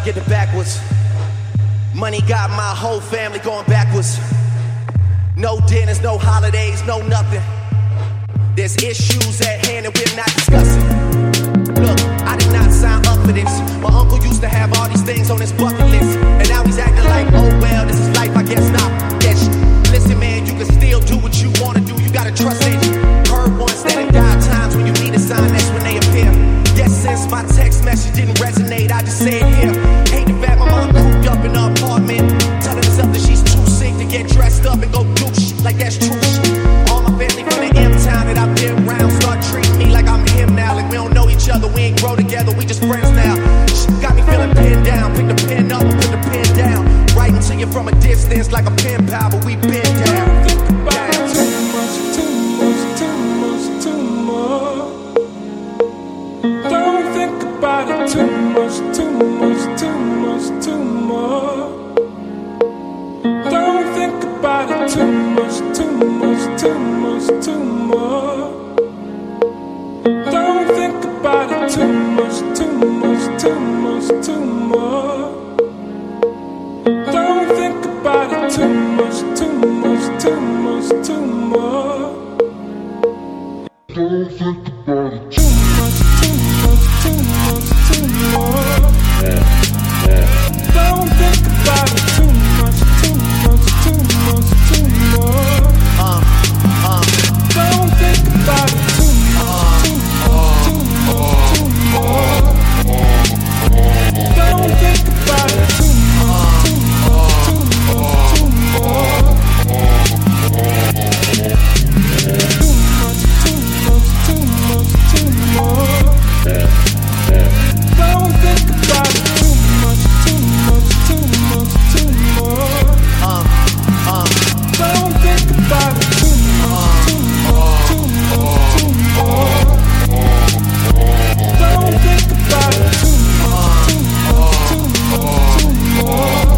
get it backwards. Money got my whole family going backwards. No dinners, no holidays, no nothing. There's issues at hand and we're not discussing. Look, I did not sign up for this. My uncle used to have all these things on his bucket list, and now he's acting like, oh well, this is life, I guess not. Yes, listen man, you can still do what you wanna do, you gotta trust it. Heard once that in God times when you need a sign, that's when they appear. Yes, since my text message didn't resonate, I just say it here. Hate the fact my mom cooped up in her apartment, telling herself that she's too sick to get dressed up and go do shit like that's true shit. All my family from the M-town that I've been around start treating me like I'm him now. Like we don't know each other, we ain't grow together, we just friends now. Shit got me feeling pinned down, pick the pen up and put the pen down. Writing to you from a distance like a pen pal, but we been down. Don't think about it too much, too much, too much, too much. Don't think about it too much, too much, too much, too much. Don't think about it too much, too much, too much, too much. Don't think about it too much, too much, too much, too much. Don't think about it too much, too much, too much, too much. Don't think about it too much, too much, too much, too much. Don't think about it too much, too much, too much, too much. Don't think about it too much, too much, too much, too much. Too much, too much, too much, too much. Don't think about it too much, too much, too much, too much. Don't think about it too much, too much, too much, too much. Don't think about it too much, too much, too much, too much.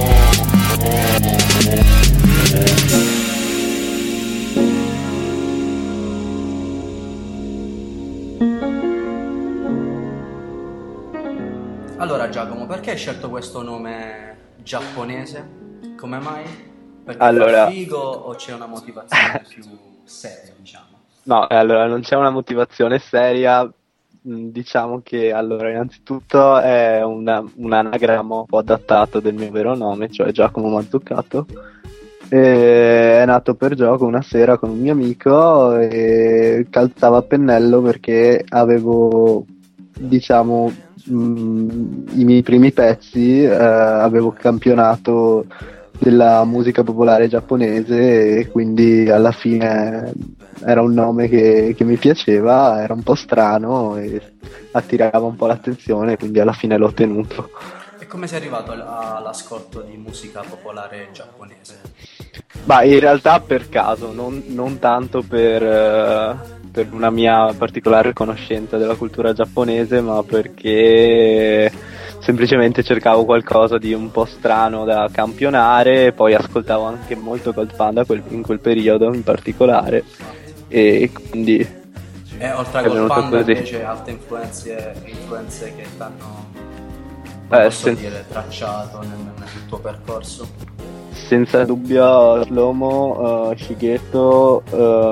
Allora Giacomo, perché hai scelto questo nome giapponese? Come mai? Perché Allora- è figo o c'è una motivazione più seria, diciamo? No, allora non c'è una motivazione seria, diciamo che allora innanzitutto è un anagramma un po' adattato del mio vero nome, cioè Giacomo Mazzucato. È nato per gioco una sera con un mio amico e calzava a pennello perché avevo, diciamo, i miei primi pezzi, avevo campionato della musica popolare giapponese e quindi alla fine era un nome che mi piaceva, era un po' strano e attirava un po' l'attenzione, quindi alla fine l'ho tenuto. E come sei arrivato all'ascolto di musica popolare giapponese? Ma in realtà per caso, non tanto per una mia particolare conoscenza della cultura giapponese, ma perché semplicemente cercavo qualcosa di un po' strano da campionare, e poi ascoltavo anche molto Gold Panda in quel periodo in particolare, e quindi E oltre a è Gold venuto Panda così. invece altre influenze che ti hanno, posso dire, tracciato nel tuo percorso? Senza dubbio Slomo, Shigeto,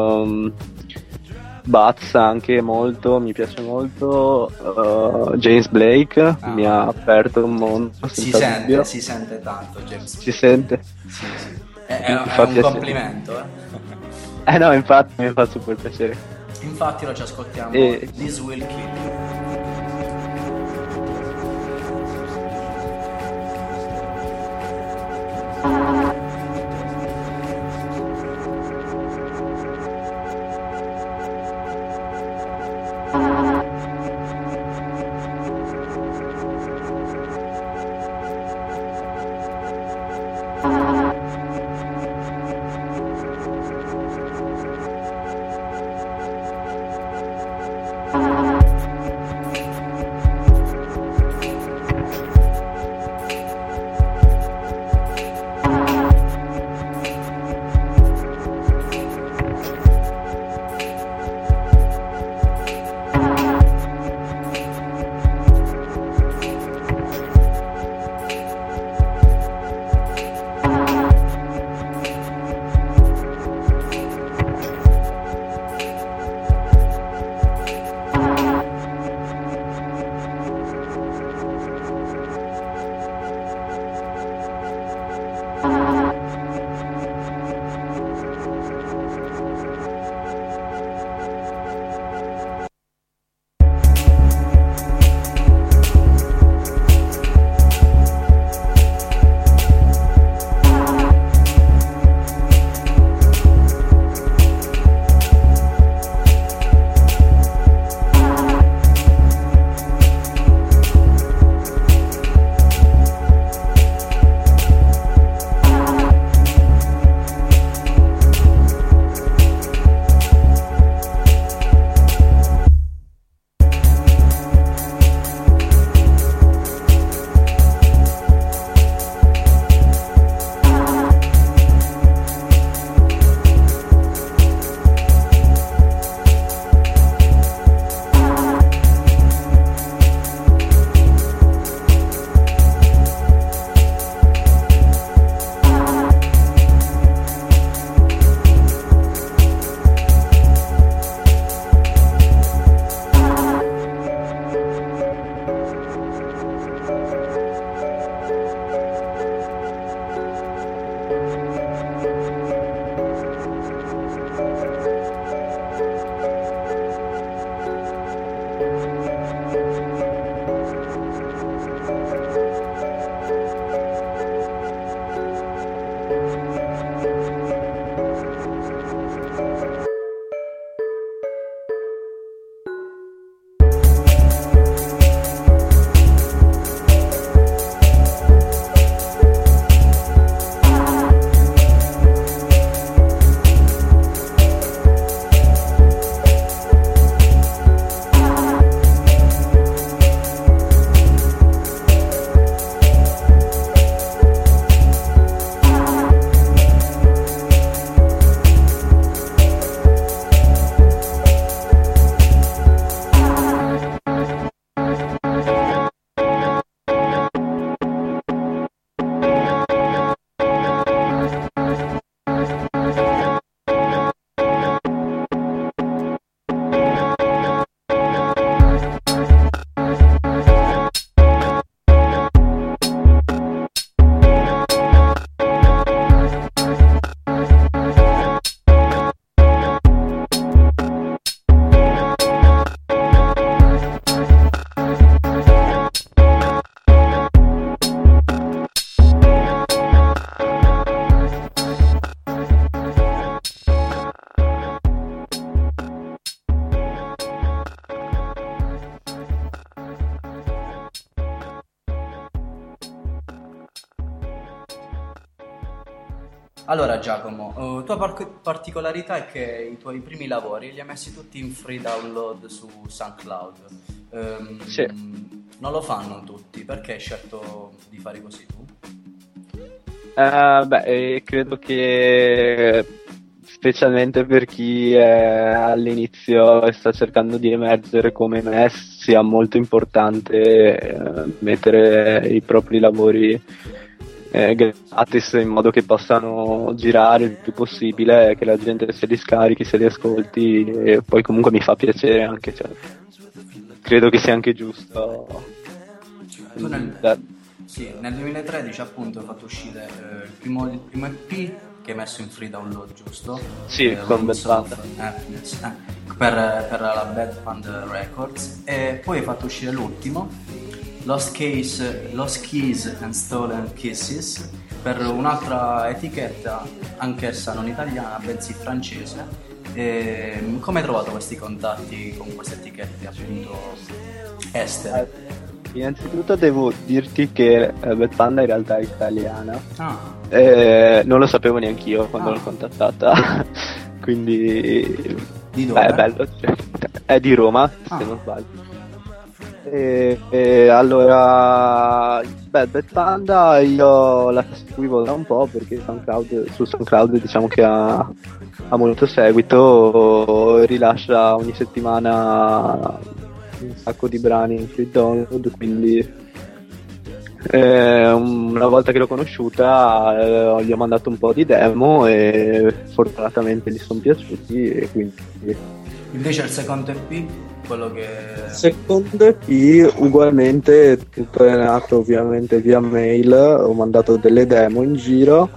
Bats anche molto, mi piace molto, James Blake mi ha aperto un mondo, senza dubbio. Si sente tanto, James. Si sente? Sì. È un Infatti complimento, no, infatti mi fa super piacere. Infatti lo ci ascoltiamo. E- This Will Kill You. Allora Giacomo, tua particolarità è che i tuoi primi lavori li hai messi tutti in free download su SoundCloud. Sì. Non lo fanno tutti, perché hai scelto di fare così tu? Credo che specialmente per chi è all'inizio e sta cercando di emergere come me sia molto importante mettere i propri lavori gratis in modo che possano girare il più possibile, che la gente se li scarichi, se li ascolti, e poi comunque mi fa piacere anche, cioè, credo che sia anche giusto. Tu nel 2013 appunto hai fatto uscire il primo EP che hai messo in free download, giusto? Sì, con Bad Panda. Per la Bad Panda Records, e poi hai fatto uscire l'ultimo, Lost Keys and Stolen Kisses, per un'altra etichetta, anch'essa non italiana, bensì francese. Come hai trovato questi contatti con queste etichette appunto estere? Innanzitutto devo dirti che Bad Panda in realtà è italiana. Non lo sapevo neanch'io quando l'ho contattata. Quindi di dove? È bello, cioè, è di Roma, se non sbaglio. Allora, Bad Panda io la seguivo da un po' perché su SoundCloud diciamo che ha molto seguito, rilascia ogni settimana un sacco di brani in free download, quindi una volta che l'ho conosciuta gli ho mandato un po' di demo e fortunatamente gli sono piaciuti, e quindi invece il secondo EP, quello che secondo EP ugualmente tutto è nato ovviamente via mail, ho mandato delle demo in giro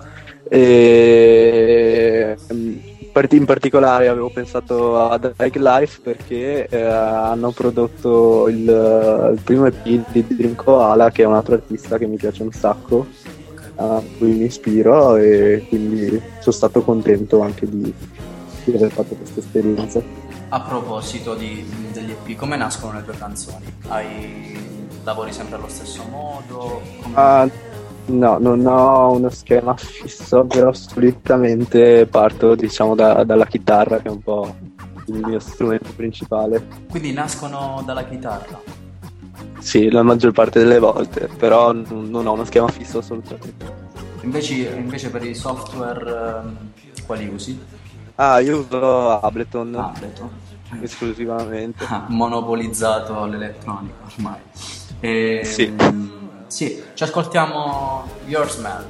e in particolare avevo pensato a Drag Life perché hanno prodotto il primo EP di Dream Koala, che è un altro artista che mi piace un sacco, a cui mi ispiro, e quindi sono stato contento anche di aver fatto questa esperienza. A proposito degli EP, come nascono le tue canzoni? Lavori sempre allo stesso modo? No, non ho uno schema fisso, però solitamente parto diciamo dalla chitarra, che è un po' il mio strumento principale. Quindi nascono dalla chitarra? Sì, la maggior parte delle volte, però non ho uno schema fisso assolutamente. Invece per i software quali usi? Io uso Ableton. Esclusivamente. Monopolizzato l'elettronica ormai. Sì. Sì, ci ascoltiamo Your Smell.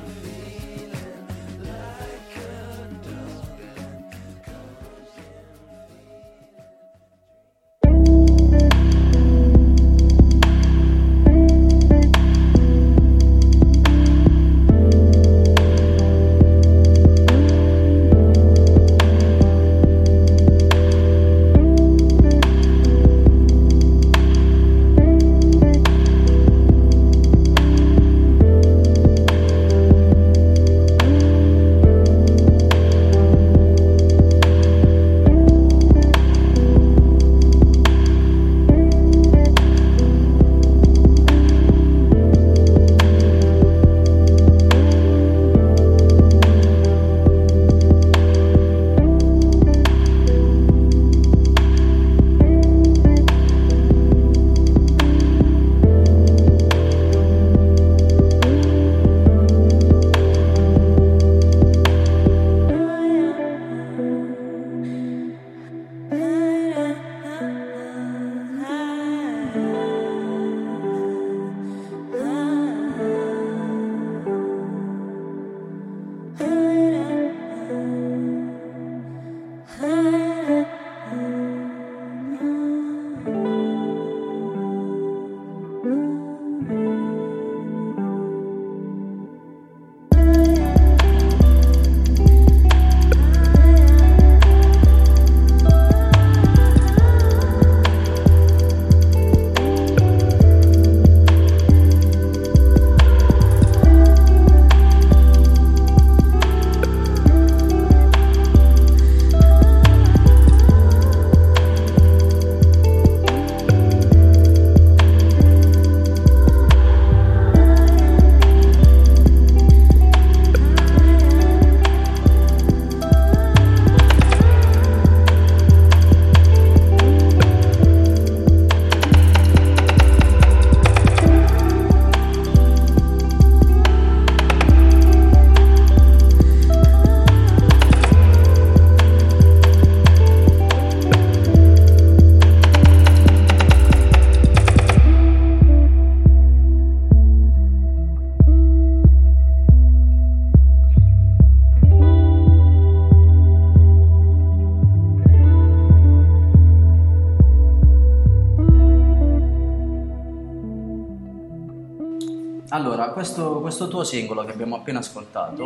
Allora, questo tuo singolo che abbiamo appena ascoltato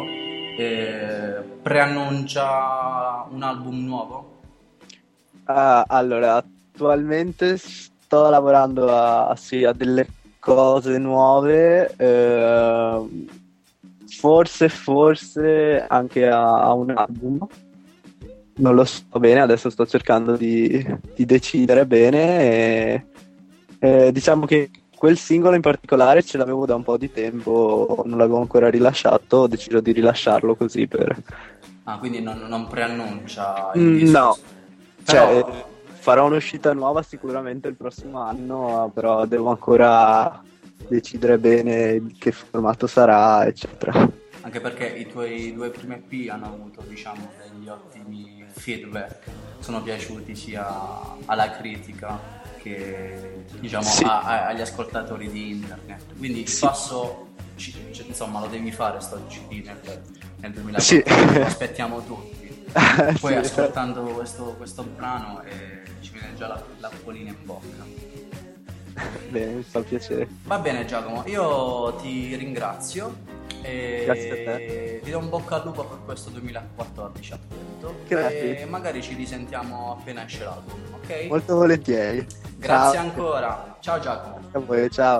preannuncia un album nuovo? Allora, attualmente sto lavorando a delle cose nuove, forse anche a un album. Non lo so bene, adesso sto cercando di decidere bene e diciamo che quel singolo in particolare ce l'avevo da un po' di tempo, non l'avevo ancora rilasciato, ho deciso di rilasciarlo così per... Quindi non preannuncia No, Però... cioè farò un'uscita nuova sicuramente il prossimo anno, però devo ancora decidere bene di che formato sarà, eccetera. Anche perché i tuoi 2 primi EP hanno avuto, diciamo, degli ottimi feedback, sono piaciuti sia alla critica che, diciamo, Sì. agli ascoltatori di internet. Quindi il passo, insomma, lo devi fare sto CD nel 2004, Sì. lo aspettiamo tutti. Poi Sì, ascoltando questo brano ci viene già l'acquolina in bocca. Bene, mi fa piacere. Va bene Giacomo, io ti ringrazio e Grazie a te. ti do un bocca al lupo per questo 2014 appunto. Grazie. E magari ci risentiamo appena esce l'album, ok? Molto volentieri. Grazie Ciao. ancora, ciao Giacomo. A voi, ciao.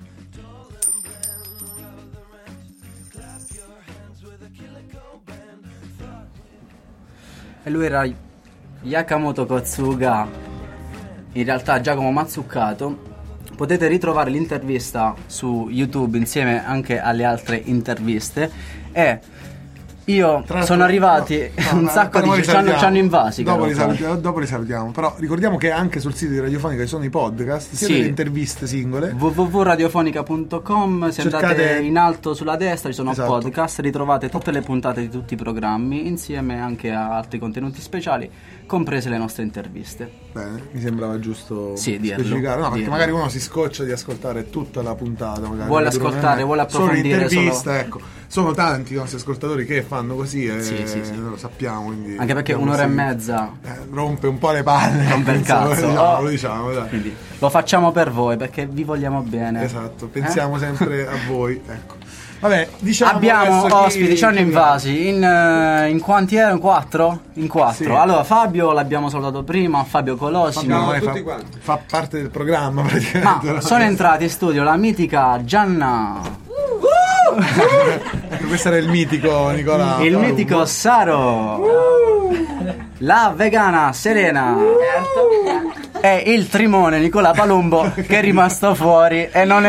E lui era Yakamoto Kotsuga, in realtà Giacomo Mazzuccato. Potete ritrovare l'intervista su YouTube insieme anche alle altre interviste. E io sono arrivati un sacco di... ci hanno invasi. Dopo caro. dopo li salutiamo. Però ricordiamo che anche sul sito di Radiofonica ci sono i podcast, sia Sì. delle interviste singole. www.radiofonica.com. Se andate Cercate- in alto sulla destra ci sono Esatto. podcast, ritrovate tutte le puntate di tutti i programmi insieme anche a altri contenuti speciali, comprese le nostre interviste. Bene, mi sembrava giusto Sì, dirlo, specificare. No, perché dirlo. magari uno si scoccia di ascoltare tutta la puntata. Magari Vuole che dura ascoltare, un'ora e vuole mezza. Solo approfondire l'intervista, solo- ecco. Sono tanti i nostri ascoltatori che fanno così e Sì, sì, sì. noi lo sappiamo. Quindi Anche perché abbiamo un'ora e seguito. mezza Rompe un po' le palle. Rompe il insomma, cazzo. Lo diciamo, dai. Quindi lo facciamo per voi perché vi vogliamo bene. Esatto, pensiamo sempre a voi, ecco. Vabbè, diciamo Abbiamo adesso ospiti, ci hanno chi- invasi in quanti erano? 4? In 4. Sì. Allora Fabio l'abbiamo salutato prima, Fabio Colosimo. Fabio fa parte del programma praticamente. Ma sono entrati in studio la mitica Gianna, Ecco, questo era il mitico Nicola il Palumbo. mitico Saro, la vegana Serena e il trimone Nicola Palumbo che è rimasto fuori e non è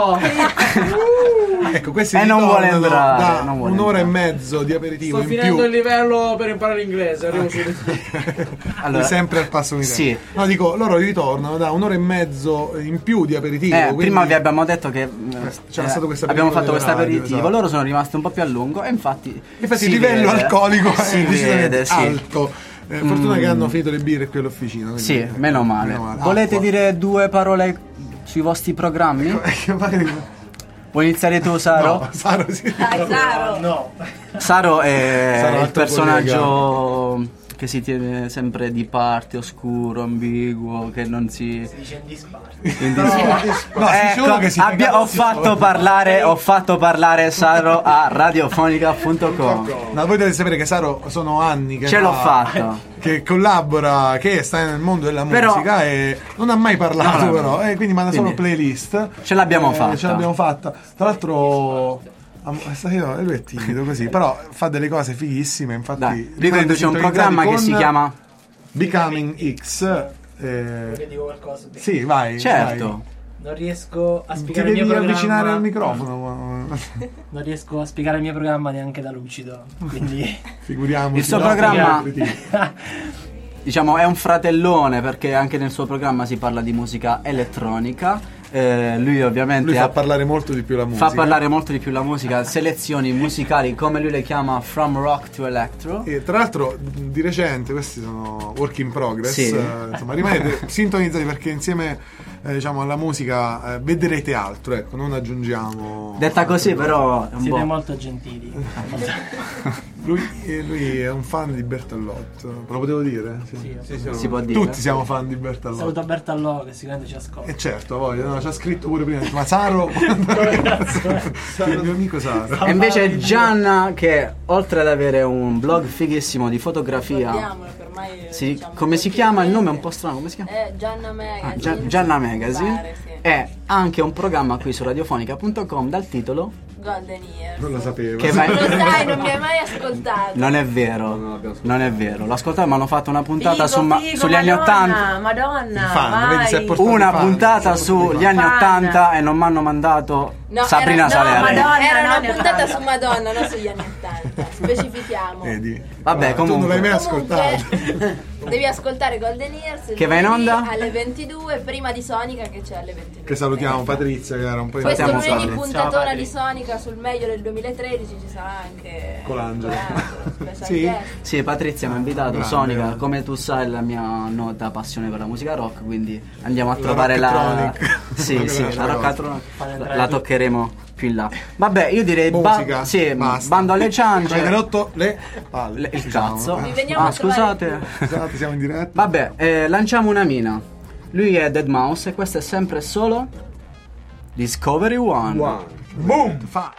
Ecco, questi e non vuole ritornano entrare, da non vuole un'ora entrare. e mezzo di aperitivo Sto in finendo più. il livello per imparare l'inglese, arrivo subito. Allora, sempre al passo di sì. tempo. No, dico, loro ritornano da un'ora e mezzo in più di aperitivo. quindi prima vi abbiamo detto che c'era stato questo abbiamo aperitivo fatto questo della radio, aperitivo, esatto. loro sono rimasti un po' più a lungo e infatti il si livello vede. alcolico si è decisamente vede, sì. alto. Fortuna che hanno finito le birre qui all'officina. quindi, Sì, meno male. Volete Acqua. dire 2 parole sui vostri programmi? Vuoi iniziare tu, Saro? No, Saro sì. Saro è Saro, il altro personaggio che si tiene sempre di parte, oscuro, ambiguo, che non si dice in disparte. No, sì, solo che si ho fatto parlare Saro a radiofonica.com. No, voi dovete sapere che Saro sono anni che Ce l'ho fatto. che collabora, che sta nel mondo della Però- musica e non ha mai parlato No. però, e quindi manda solo Quindi playlist. ce l'abbiamo fatta. Ce l'abbiamo fatta. Tra l'altro lui è timido così, però fa delle cose fighissime, infatti. Dai, lui conduce un programma che si chiama Becoming X. Perché dico qualcosa? Sì, vai. Certo. Non riesco a Vai. Ti spiegare il mio devi programma. avvicinare al microfono. Non riesco a spiegare il mio programma neanche da lucido. Quindi Figuriamoci. Il suo no? programma- Figurati. Diciamo è un fratellone perché anche nel suo programma si parla di musica elettronica. Lui ovviamente Lui fa parlare molto di più la musica. fa parlare molto di più la musica, selezioni musicali come lui le chiama From Rock to Electro. E tra l'altro di recente, questi sono work in progress, Sì. insomma rimanete sintonizzati perché insieme diciamo alla musica vedrete altro, ecco, non aggiungiamo. Detta così però è un siete po'. molto gentili. Lui è un fan di Bertallotto, me lo potevo dire? Sì, Si può dire. Tutti siamo fan di Bertallotto. Saluto Bertallò che sicuramente ci ascolta. E certo, voglio, no, ci ha scritto pure prima, ma Saro, il mio amico Saro. E invece Gianna, che oltre ad avere un blog fighissimo di fotografia, Ricordiamolo che ormai diciamo come si chiama? Il nome è un po' strano, come si chiama? Gianna Magazine. Gianna Magazine. Mi pare, sì. È anche un programma qui su radiofonica.com dal titolo Golden Years. Non lo sapevo. che Non lo sai, non mi hai mai ascoltato. Non è vero, non è vero. L'ho ascoltato, ma hanno fatto una puntata Figo, sugli anni Madonna, 80. Madonna, Fan, vedi, si è vai. portato Una fan, puntata si è portato sugli anni fan. 80 e non mi hanno mandato No, Sabrina era, Salerno. no, Madonna, era una ne puntata parla. su Madonna, non sugli anni 80. Specifichiamo. Vedi? Vabbè, Tu non l'hai mai Comunque, ascoltato. devi ascoltare Golden Years il Che va in lunedì onda? alle 22, prima di Sonica che c'è alle 22. Che salutiamo Patrizia, che era un po' in Questo Salutiamo lunedì Patrizia. puntatona Ciao, di Sonica sul meglio del 2013 ci sarà anche Colangelo. special Sì. guest. Sì, Patrizia mi ha invitato. Grande. Sonica, come tu sai, è la mia nota passione per la musica rock. Quindi andiamo a La trovare la. rockatronic. Sì, sì, la rock. rockatronic. La toccheremo più in là. Vabbè, io direi. Musica, sì, basta. bando alle ciance. Avete rotto le palle. Il diciamo, cazzo. Vi veniamo Ah, a trovare scusate. Scusate, siamo in diretta. Vabbè, lanciamo una mina. Lui è Deadmau5 e questo è sempre solo Discovery One. Boom! Fa.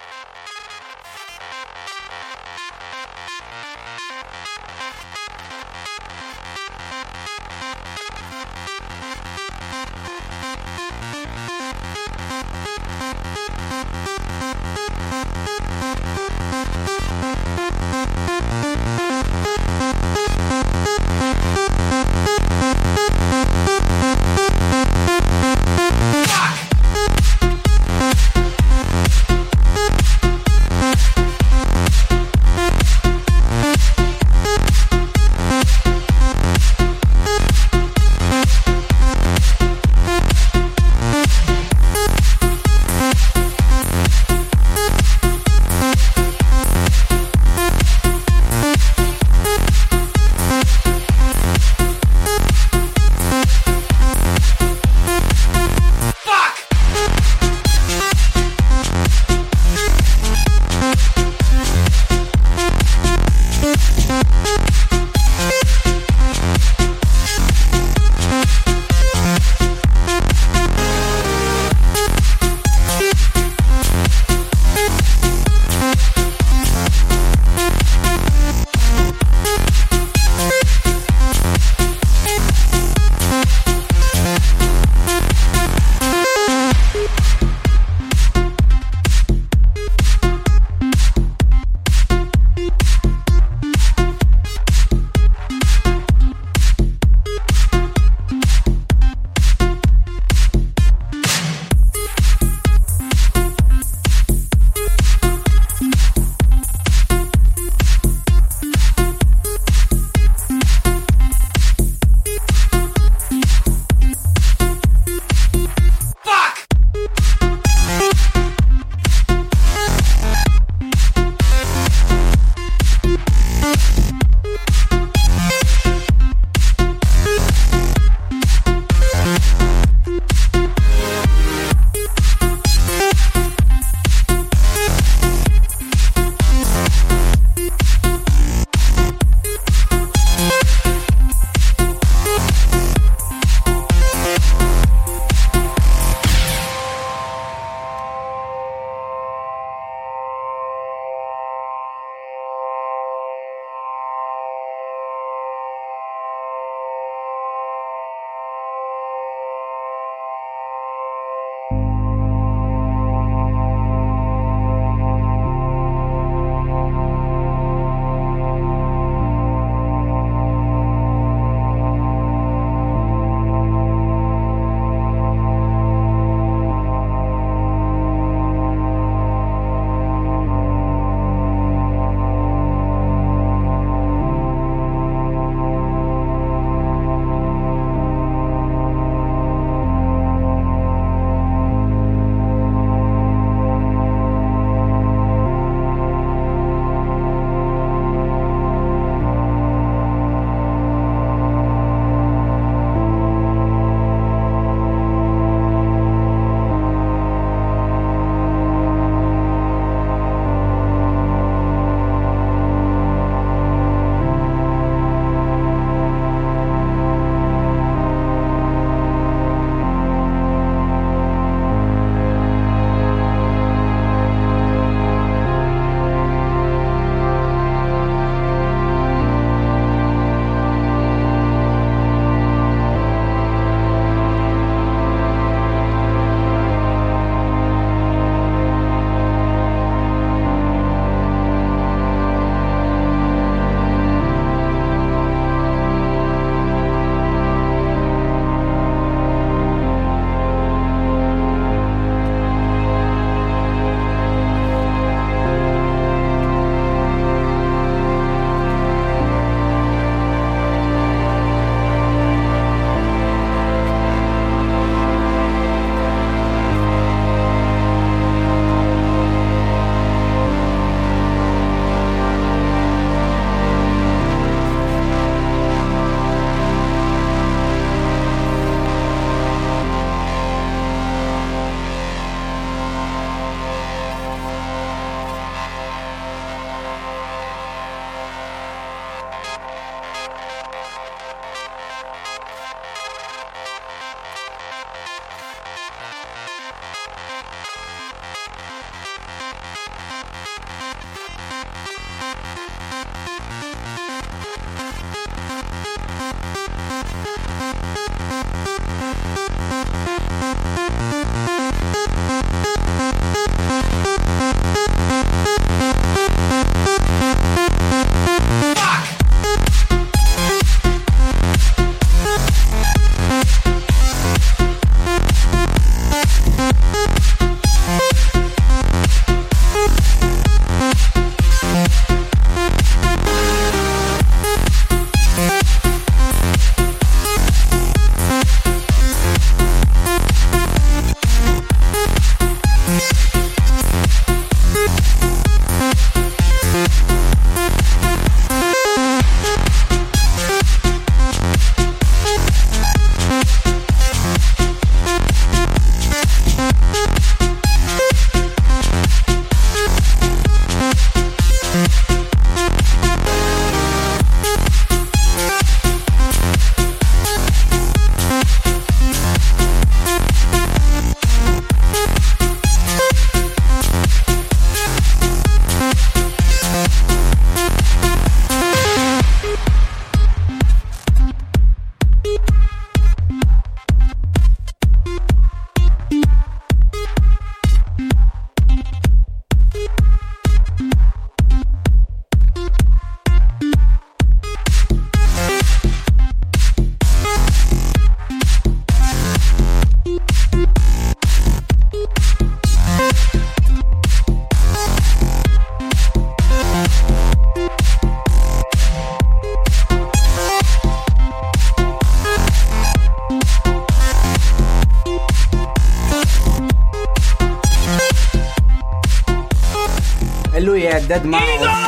lui è Dead Mouse.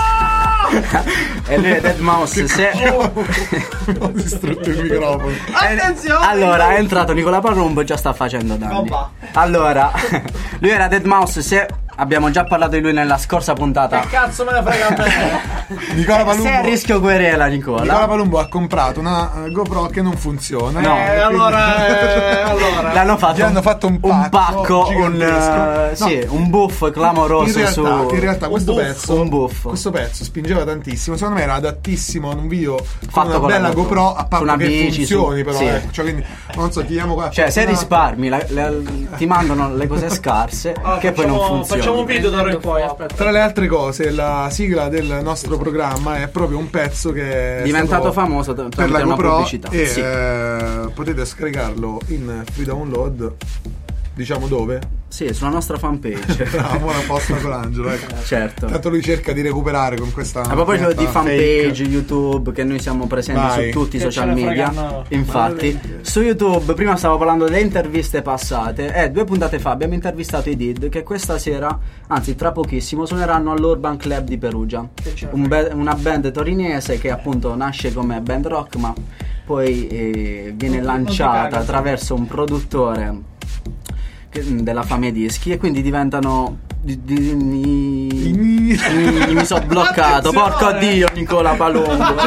E lui è Dead Mouse. Se... Ho distrutto il microfono. Attenzione! Allora è entrato Nicola Palumbo e già sta facendo danni. Allora, lui era Dead Mouse. Se abbiamo già parlato di lui nella scorsa puntata. Che cazzo me ne frega a me? Nicola Palumbo, se è a rischio querela, Nicola Palumbo ha comprato una GoPro che non funziona. No, allora l'hanno fatto, gli hanno fatto un pacco un buff clamoroso. In realtà questo buff. questo pezzo spingeva tantissimo. Secondo me era adattissimo in un video fatto con una bella GoPro, a patto una che bici, funzioni però sì. Cioè, quindi non so, chiediamo qua. Cioè se risparmi ti mandano le cose scarse che poi non funzionano. Facciamo un video d'ora in poi, aspetta. Tra le altre cose, la sigla del nostro programma è proprio un pezzo che è diventato famoso per la una GoPro pubblicità. E sì. Potete scaricarlo in free download. Diciamo dove? Sì, sulla nostra fanpage. Buona posta con Angelo, ecco. Certo. Tanto lui cerca di recuperare con questa. A proposito di fanpage, fake. YouTube, che noi siamo presenti su tutti i social media. Infatti, su YouTube, prima stavo parlando delle interviste passate. 2 puntate fa abbiamo intervistato i Did, che questa sera, anzi tra pochissimo, suoneranno all'Urban Club di Perugia. Una band torinese che appunto nasce come band rock, ma poi viene lanciata attraverso un produttore della Fame Dischi e quindi diventano mi sono bloccato. Porco Dio, Nicola Palumbo.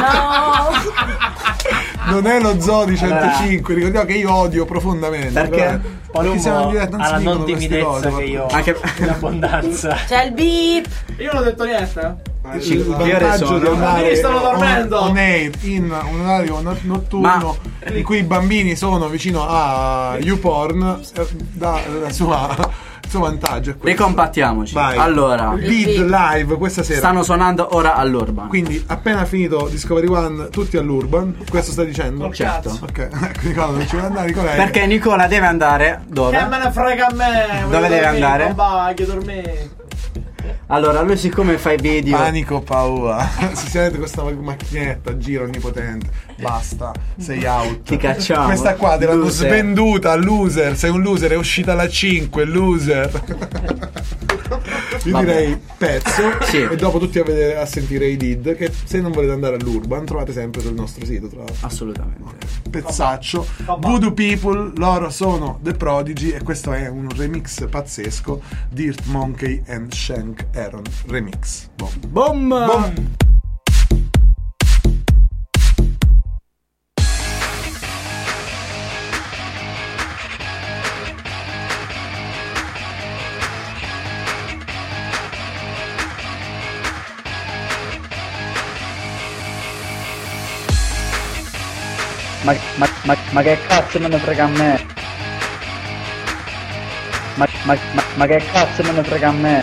Non è lo Zoo di 105, ricordiamo che io odio profondamente. Perché Palumbo ha la non timidezza che io ho, anche in abbondanza. C'è il beep. Io non ho detto niente. Il vantaggio di andare stanno dormendo on air in un orario notturno in cui i bambini sono vicino a YouPorn dà il suo vantaggio. Ricompattiamoci. Vai. Allora, Lead live questa sera. Stanno suonando ora all'Urban. Quindi appena finito Discovery One tutti all'Urban. Questo stai dicendo? Certo. Ok, ecco Nicola non ci vuole andare, Nicola. Perché Nicola deve andare dove? Che me ne frega a me? Dove deve andare? Voglio dormire. Allora, lui siccome fa i video panico, paura. Si sente questa macchinetta, giro onnipotente. Basta, sei out. Ti cacciamo. Questa qua te l'hanno Loser. svenduta, loser. Sei un loser, è uscita alla 5, loser. Io direi pezzo sì. E dopo tutti a sentire i Did, che se non volete andare all'Urban trovate sempre sul nostro sito, tra l'altro. Assolutamente. Pezzaccio. Voodoo People, loro sono The Prodigy e questo è un remix pazzesco, Dirt Monkey and Shank Aaron remix. Boom. Ma che cazzo me ne frega a me? Ma che cazzo me ne frega a me?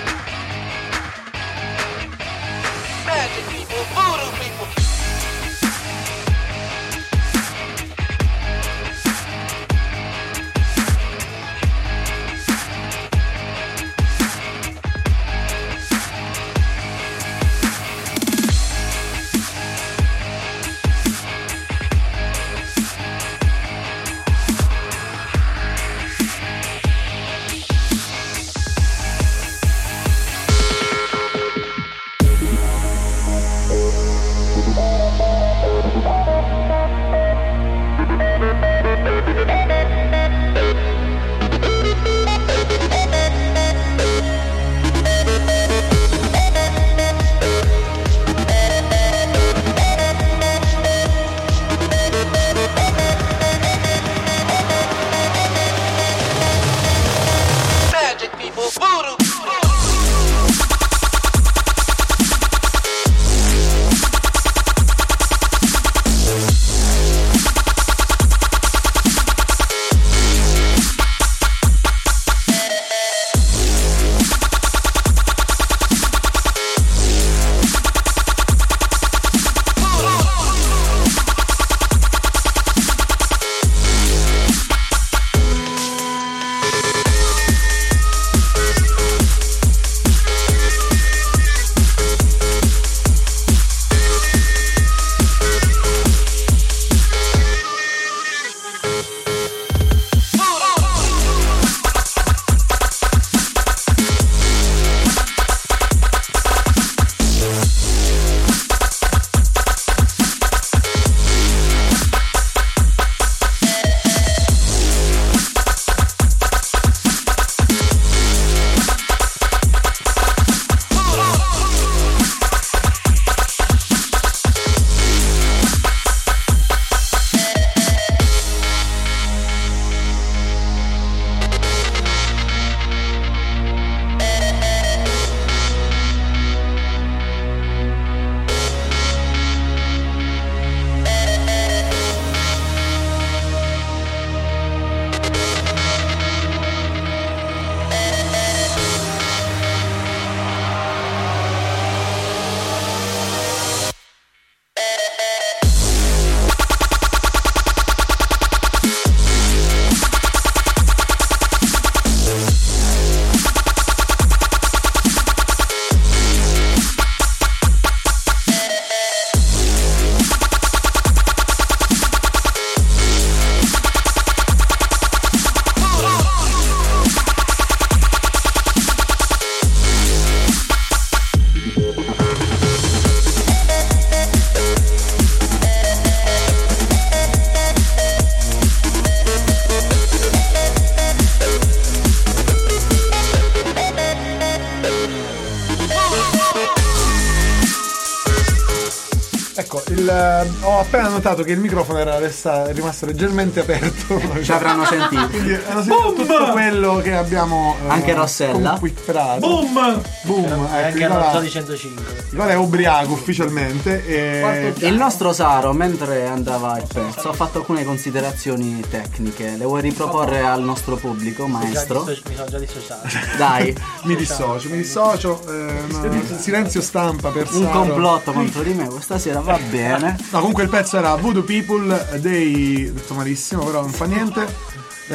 Ho appena notato che il microfono era rimasto leggermente aperto. Ci avranno sentito. Quindi hanno sentito tutto quello che abbiamo anche Rossella. Conquistrato. Boom! Anche lo di 105. Guarda, è ubriaco ufficialmente. Il nostro Saro, mentre andava il pezzo, ha fatto alcune considerazioni tecniche. Le vuoi riproporre al nostro pubblico, maestro? Mi sono già dissociato. Dai, mi dissocio. Silenzio stampa per un Saro. Complotto contro di me questa sera, va bene. No, comunque il pezzo era Voodoo People dei, detto malissimo però non fa niente,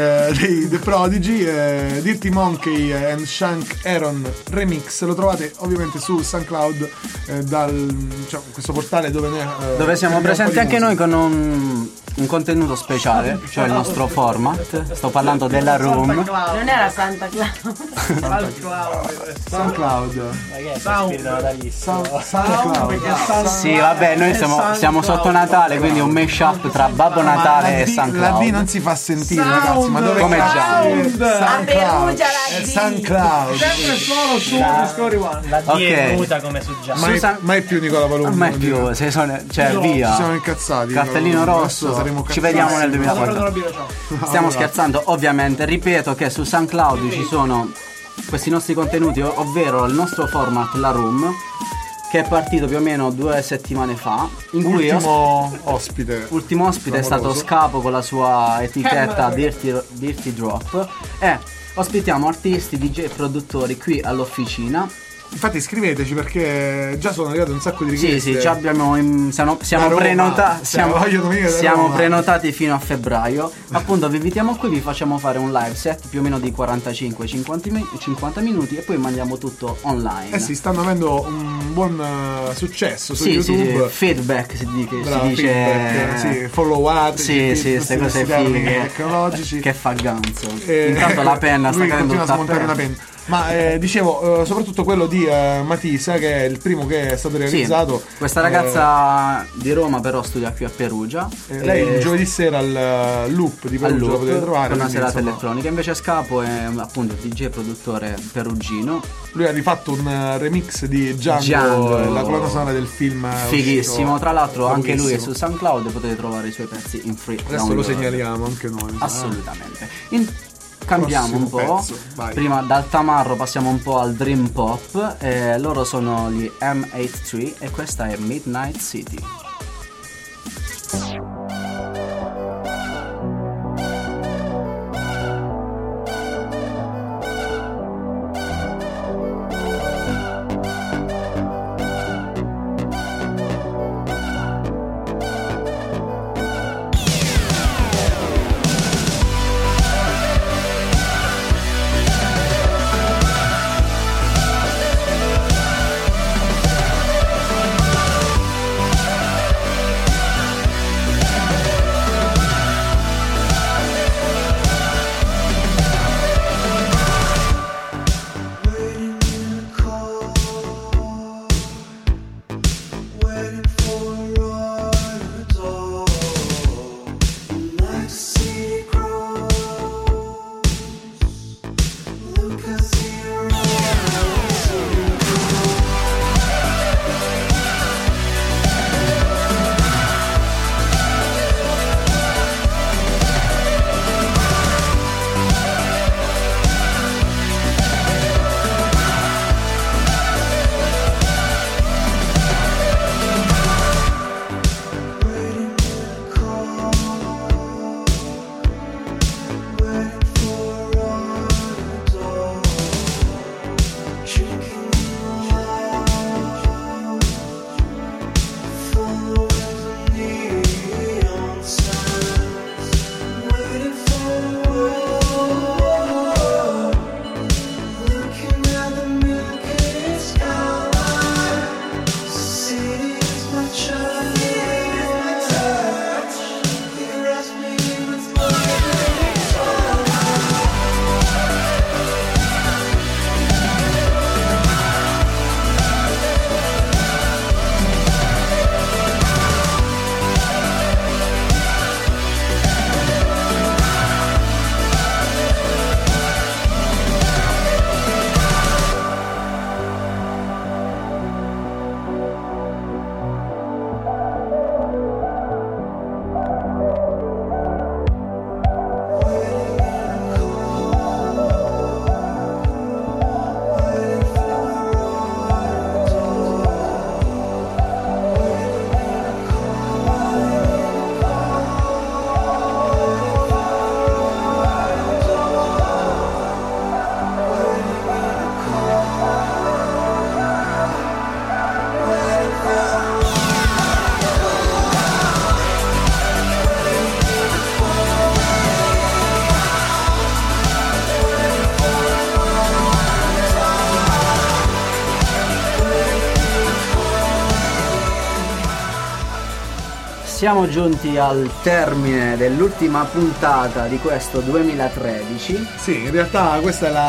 dei The Prodigy, Dirty Monkey and Shank Aaron Remix. Lo trovate ovviamente su SoundCloud, questo portale dove siamo presenti anche noi con un contenuto speciale, cioè il nostro format. Sto parlando della room. Non era Santa Claus. SoundCloud. SoundCloud. Sì, vabbè, noi siamo sotto Natale, quindi un mashup tra Babbo Natale e SoundCloud. La B non si fa sentire, ragazzi, ma dove come già? SoundCloud. Sempre solo su Discovery One. La D è muta come su già. Mai più Nicola Palumbo. Mai più, cioè via. Ci siamo incazzati. Cartellino rosso. Ci vediamo nel 2004. Stiamo scherzando, ovviamente. Ripeto che su SoundCloud ci sono questi nostri contenuti, ovvero il nostro format, la room. che è partito più o meno 2 settimane fa, in cui ultimo ospite è stato Scapo con la sua etichetta Dirty Drop, e ospitiamo artisti, DJ e produttori qui all'officina. Infatti scriveteci, perché già sono arrivate un sacco di richieste. Sì, già siamo prenotati fino a febbraio. Appunto vi invitiamo qui, vi facciamo fare un live set più o meno di 45-50 minuti e poi mandiamo tutto online. Sì, stanno avendo un buon successo su YouTube. Sì, feedback si dice. Feedback, followate. Sì, queste cose fighe tecnologici. Che fa ganzo. Intanto la penna sta cadendo tutta a smontare una penna. Ma dicevo, soprattutto quello di Matisa, che è il primo che è stato realizzato. Sì, questa ragazza di Roma però studia qui a Perugia. Lei il giovedì sera al Loop di Perugia lo potete trovare. Con una serata elettronica. Invece Scapo è appunto DJ produttore perugino. Lui ha rifatto un remix di Django, la colonna sonora del film. Fighissimo. Tra l'altro anche lui è su SoundCloud, potete trovare i suoi pezzi in free. Adesso lo segnaliamo anche noi. Assolutamente. Cambiamo un po', prima dal tamarro passiamo un po' al dream pop, loro sono gli M83 e questa è Midnight City. Siamo giunti al termine dell'ultima puntata di questo 2013. Sì, in realtà questa è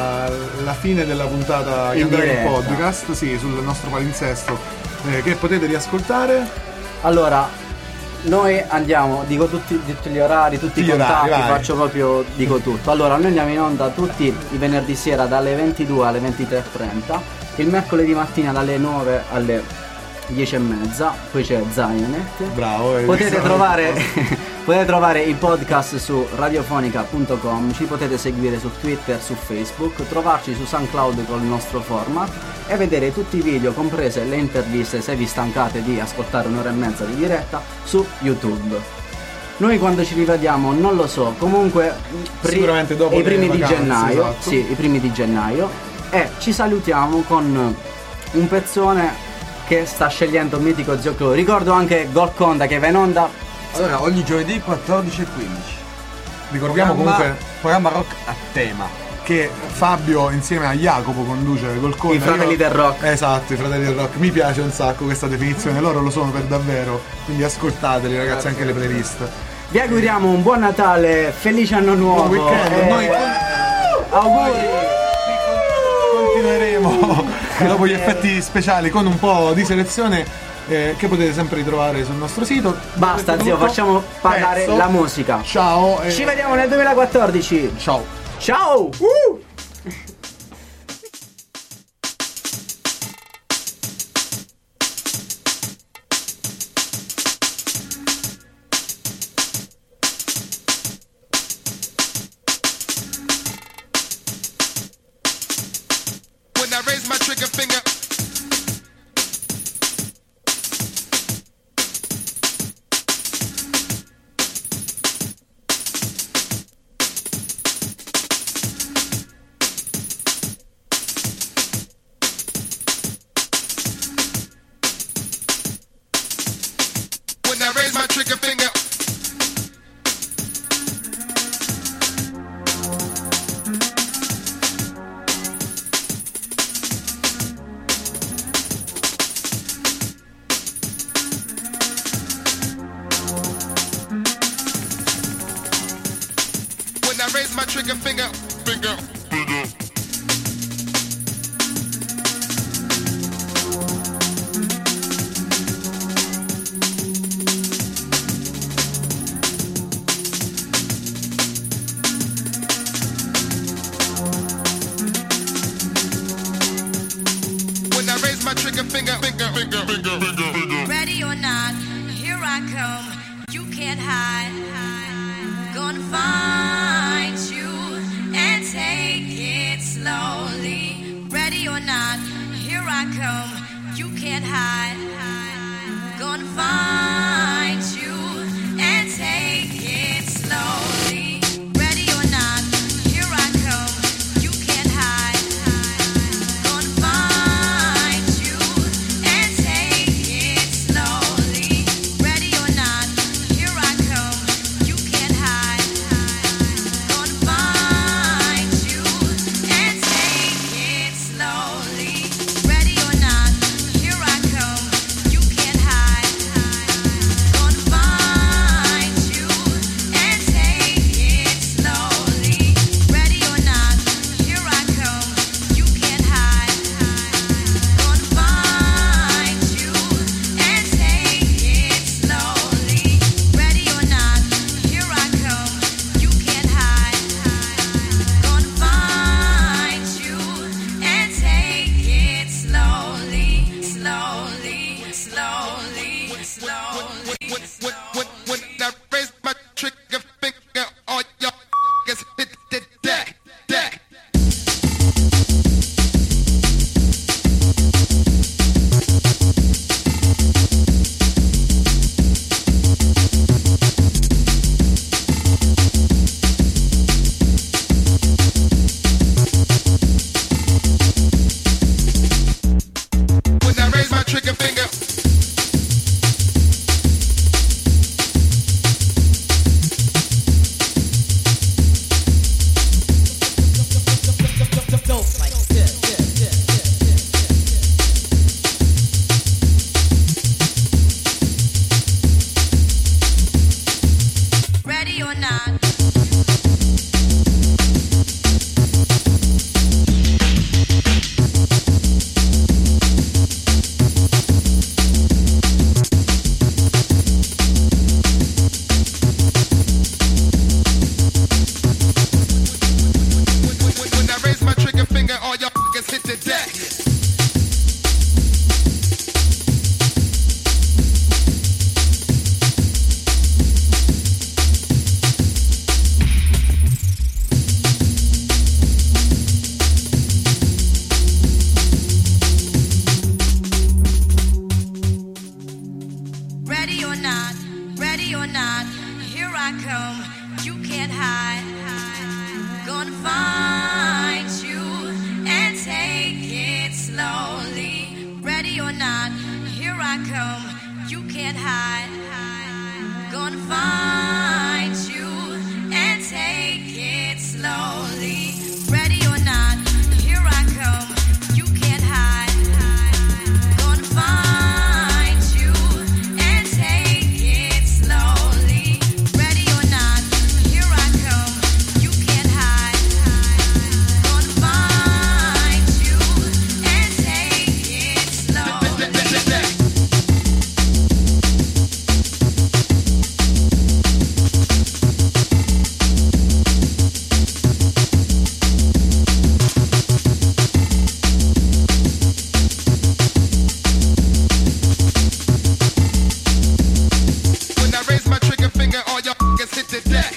la fine della puntata in podcast, sì, sul nostro palinsesto, che potete riascoltare. Allora, noi andiamo, dico tutti gli orari, tutti i contatti, faccio proprio, dico tutto. Allora, noi andiamo in onda tutti i venerdì sera dalle 22 alle 23:30, il mercoledì mattina dalle 9 alle 10:30, poi c'è Zionet. Bravo. Potete trovare i podcast su radiofonica.com, ci potete seguire su Twitter, su Facebook, trovarci su SoundCloud con il nostro format e vedere tutti i video, comprese le interviste, se vi stancate di ascoltare un'ora e mezza di diretta, su YouTube. Noi quando ci rivediamo non lo so, comunque sicuramente dopo i primi le vacanze, di gennaio, esatto. sì, i primi di gennaio, e ci salutiamo con un pezzone che sta scegliendo il mitico Zio Clo. Ricordo anche Golconda che va in onda allora ogni giovedì 14 e 15. Ricordiamo comunque programma rock a tema che Fabio insieme a Jacopo conduce Golconda. I fratelli del rock. Esatto, i fratelli del rock. Mi piace un sacco questa definizione, loro lo sono per davvero, quindi ascoltateli ragazzi, anche le playlist. Vi auguriamo un buon Natale, felice anno nuovo. Buon weekend. Noi auguri. Continueremo dopo gli effetti speciali con un po' di selezione che potete sempre ritrovare sul nostro sito. Basta zio, facciamo parlare la musica. Ciao. Ci vediamo nel 2014. Ciao. Ciao. When I raise my trigger finger, when I raise my trigger finger. When I raise my trigger finger, finger. When I raise my trigger finger, finger, finger, finger, finger, finger. Ready or not, here I come. You can't hide. Gonna find you and take it slowly. Ready or not, here I come. You can't hide. Gonna find you and take it slowly. Ready or not, here I come. You can't hide. Gonna find you and take it slowly. Ready or not, here I come. You can't hide. can't hide. Gonna find you and take it slowly. Ready or not, here I come. You can't hide. Gonna find you and take it slowly. Ready or not, here I come. You can't hide. Gonna find you and take it slowly. Ready or not, here I come. You can't hide. Gonna find you and take it slowly. When I raise my trigger finger, all your f***ers hit the deck.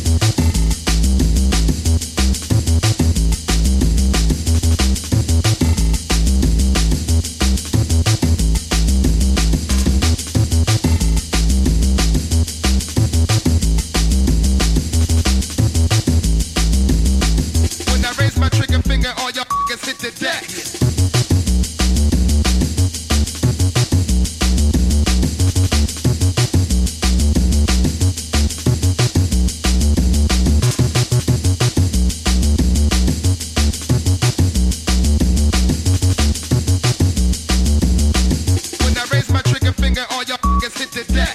When I raise my trigger finger, all your f***ers hit the deck. When I raise my trigger finger, all your f***ers hit the deck.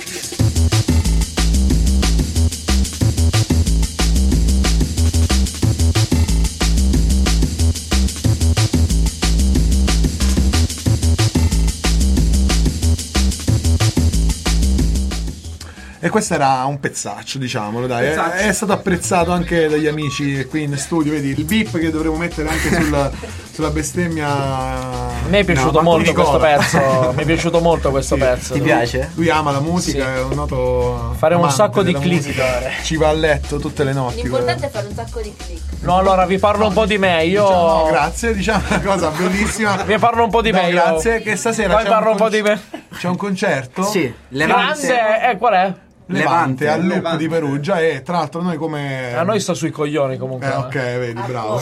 E questo era un pezzaccio, diciamolo, dai. È stato apprezzato anche dagli amici qui in studio. Vedi il beep che dovremo mettere anche sulla bestemmia. A me è piaciuto molto questo pezzo. Mi è piaciuto molto questo pezzo. Ti piace? Lui ama la musica, è un noto. Faremo un amante sacco di della click. musica. Ci va a letto tutte le notti. L'importante è fare un sacco di click. No, allora vi parlo un po' di me. Io. Diciamo, grazie, diciamo una cosa bellissima. Vi parlo un po' di me. io. Grazie, che stasera Poi parlo un po' di me. c'è un concerto. Sì, Levante. Grande, qual è? Levante al Loop di Perugia. E tra l'altro noi come. A noi sta sui coglioni comunque. Ok, vedi, bravo.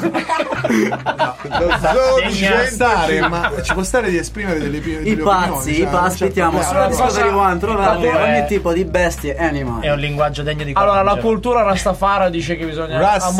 Ci può stare, ma ci può stare di esprimere delle I pazzi, aspettiamo su Discovery One trovate ogni tipo di bestie animali. È un linguaggio degno di Allora, la conoscere. cultura Rastafari dice che bisogna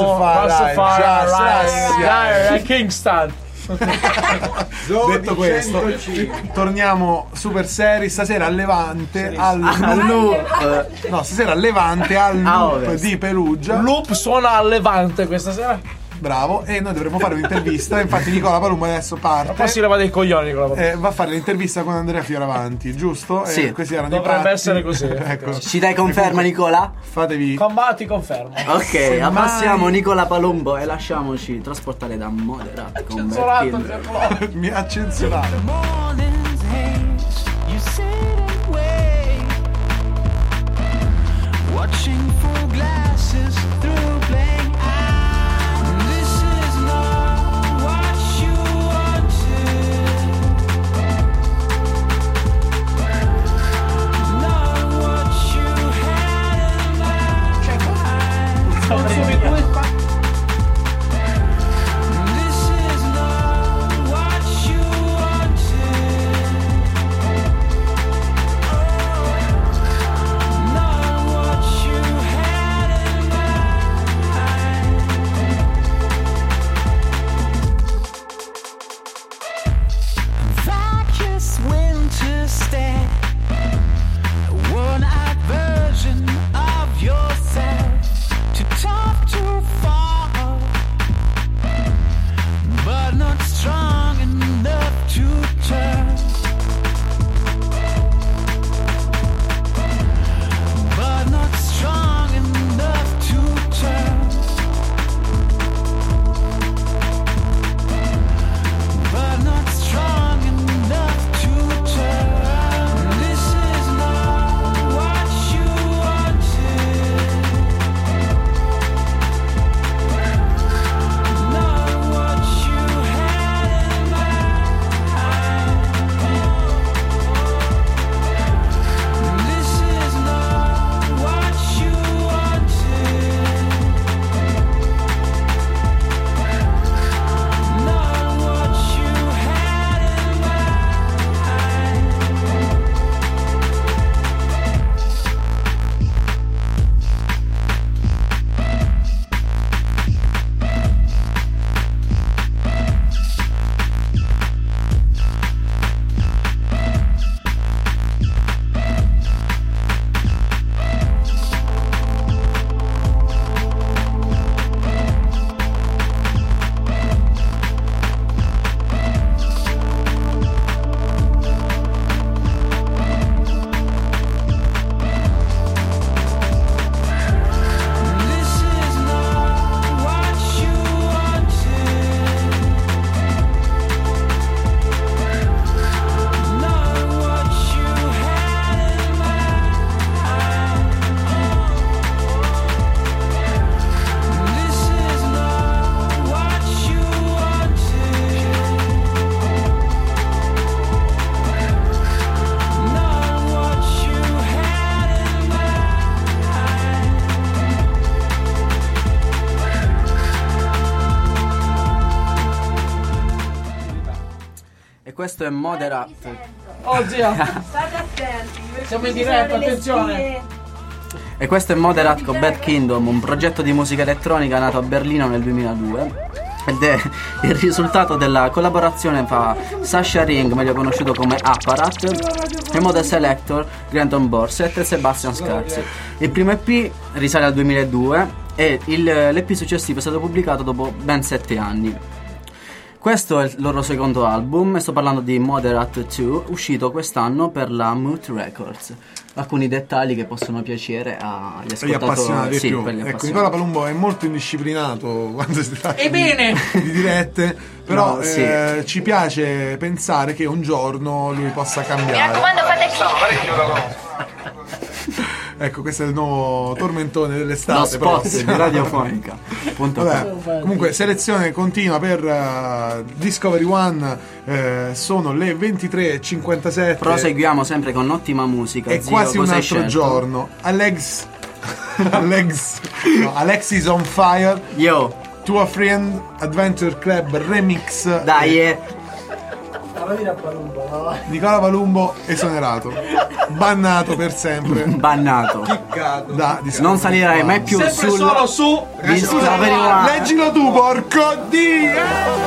Rastafari, a Kingston. Detto questo, torniamo super seri. Stasera a Levante al Loop. No, stasera a Levante al Loop Ovest. di Perugia. Loop suona a Levante questa sera. Bravo, e noi dovremmo fare un'intervista. Infatti Nicola Palumbo adesso parte. Poi si leva dei coglioni Nicola Palumbo. Va a fare l'intervista con Andrea Fioravanti, giusto? Sì. Questi erano Dovrebbe i patti. essere così. Ecco. Ci dai conferma, Nicola? Fatevi. Combatti, confermo. Ok, abbassiamo Nicola Palumbo e lasciamoci trasportare da Moderat con Berkin. Mi ha censurato. Watching full glasses through blank eyes. This is not what you wanted. Not what you had in mind. This is not what you wanted. Not what you had in mind. Vacuous winter stare, a worn-out version of yourself. Too tough to fall. E questo è Moderat. Oh zio, State attenti. siamo in diretta, attenzione. E questo è Moderat con Bad Kingdom, un progetto di musica elettronica nato a Berlino nel 2002. Ed è il risultato della collaborazione fra Sasha Ring, meglio conosciuto come Apparat, e Mode Selector, Granton Borset e Sebastian Scarzi. Il primo EP risale al 2002 e l'EP successivo è stato pubblicato dopo ben 7 anni. Questo è il loro secondo album, e sto parlando di Moderat 2, uscito quest'anno per la Moot Records. Alcuni dettagli che possono piacere agli Per gli ascoltatori. appassionati Sì, più. per gli Ecco, appassionati. Nicola Palumbo è molto indisciplinato quando si tratta Ebbene! di dirette, però No, sì. ci piace pensare che un giorno lui possa cambiare. fate Ecco, questo è il nuovo tormentone Lo dell'estate spot prossima. di Radiofonica. Vabbè, comunque selezione continua per Discovery One, sono le 23:57. Proseguiamo sempre con ottima musica. È zio, quasi un cosa hai altro scelto? giorno. Alexis on Fire. Yo, Tua Friend Adventure Club Remix. dai, Nicola Palumbo esonerato, bannato per sempre. bannato. Da Non salirai mai più Sempre sul solo su Discovery One. Leggilo tu, porco Dio!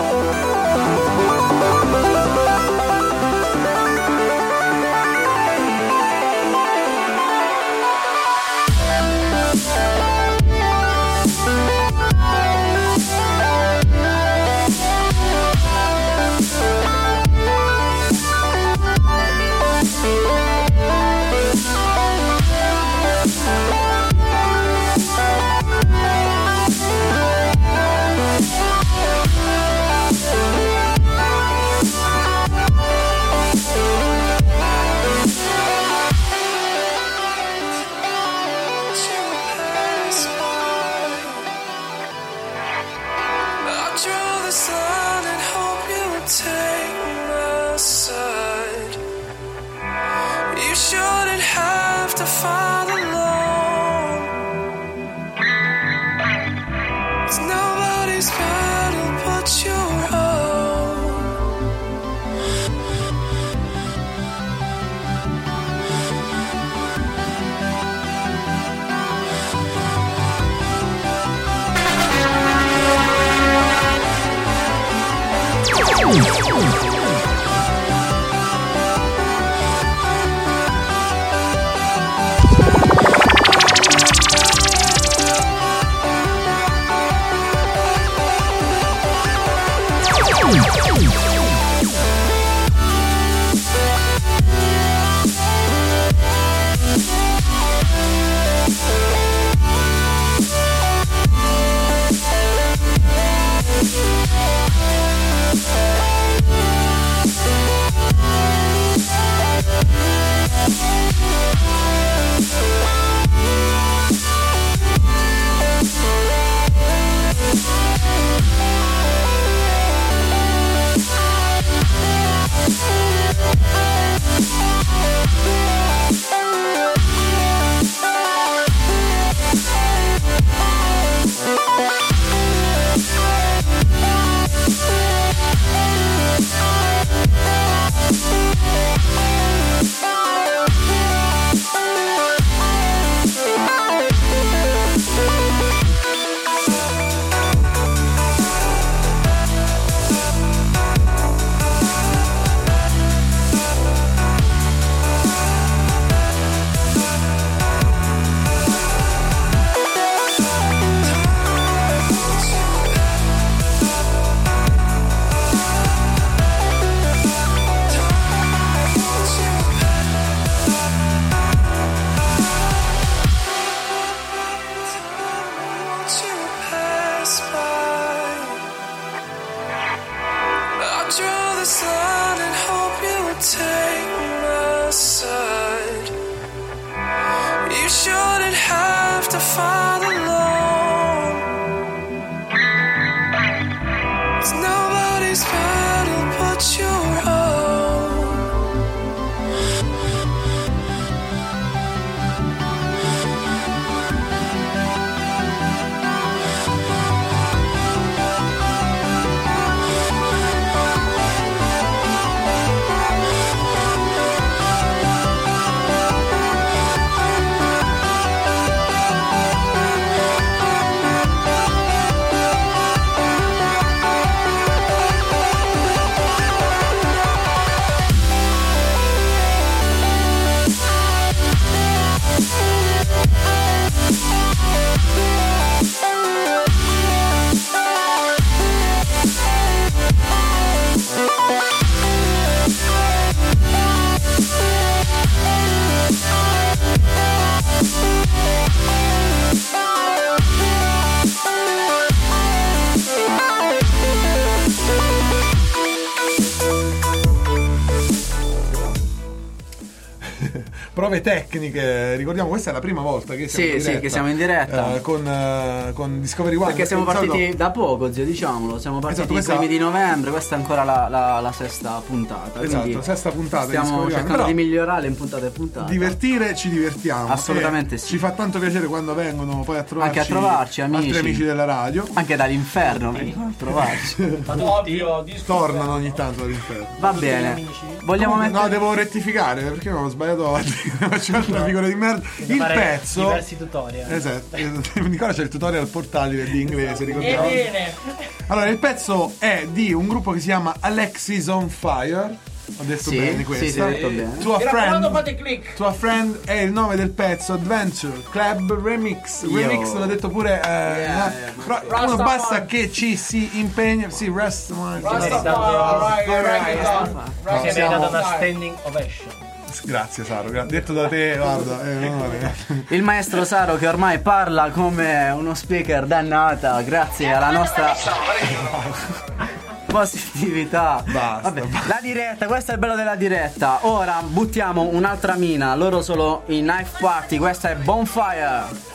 prove tecniche. Ricordiamo, questa è la prima volta che siamo in diretta. Sì, che siamo in diretta. Con Discovery One. Perché siamo partiti da poco, zio, diciamolo. Siamo partiti i primi di novembre, questa è ancora la sesta puntata. Esatto, sesta puntata. Stiamo cercando di migliorare in puntata e puntata. Divertire, ci divertiamo. Assolutamente sì. Ci fa tanto piacere quando vengono poi a trovarci, anche a trovarci amici. Altri amici della radio. Anche dall'inferno vengono a trovarci. Tornano ogni tanto dall'inferno. Va bene. Vogliamo mettere... No, devo rettificare perché ho sbagliato oggi. Faccio un'altra figura di merda. Il pezzo. Diversi tutorial. Esatto. Nicola c'è il tutorial portatile di inglese, ricordiamo. Bene. Allora, il pezzo è di un gruppo che si chiama Alexis on Fire. Ho detto bene questa. Sì, detto bene. Tua Friend è il nome del pezzo. Adventure Club Remix. Remix l'ho detto pure. Però uno basta che ci si impegna. Sì, rest. Che mi hai dato una standing ovation. Grazie Saro, detto da te, guarda. Il maestro Saro che ormai parla come uno speaker dannata grazie alla nostra positività. Basta. La diretta, questo è il bello della diretta. Ora buttiamo un'altra mina. Loro sono i Knife Party. Questa è Bonfire.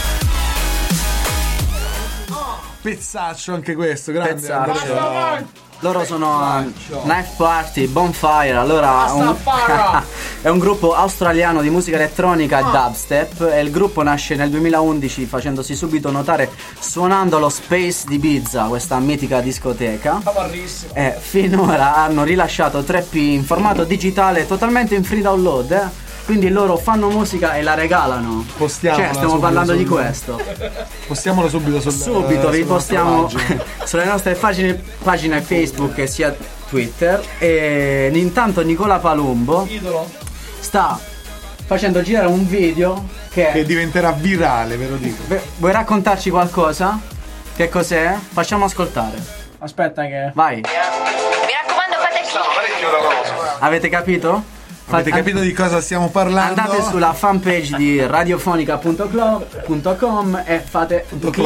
Pezzaccio anche questo, grande. Pezzaccio. Loro sono Knife Party, Bonfire. Allora è un gruppo australiano di musica elettronica e dubstep, e il gruppo nasce nel 2011 facendosi subito notare suonando lo Space di Ibiza, questa mitica discoteca. E finora hanno rilasciato 3 EP in formato digitale totalmente in free download, quindi loro fanno musica e la regalano. Postiamola, cioè, stiamo parlando di questo. Postiamolo subito vi postiamo sulle nostre pagine Facebook e sia Twitter. E intanto Nicola Palumbo sta facendo girare un video che diventerà virale, ve lo dico. Vuoi raccontarci qualcosa? Che cos'è? Facciamo ascoltare. Aspetta che... Vai. Mi raccomando, fate schifo. Avete capito? Avete capito di cosa stiamo parlando? Andate sulla fanpage di radiofonica.com e fate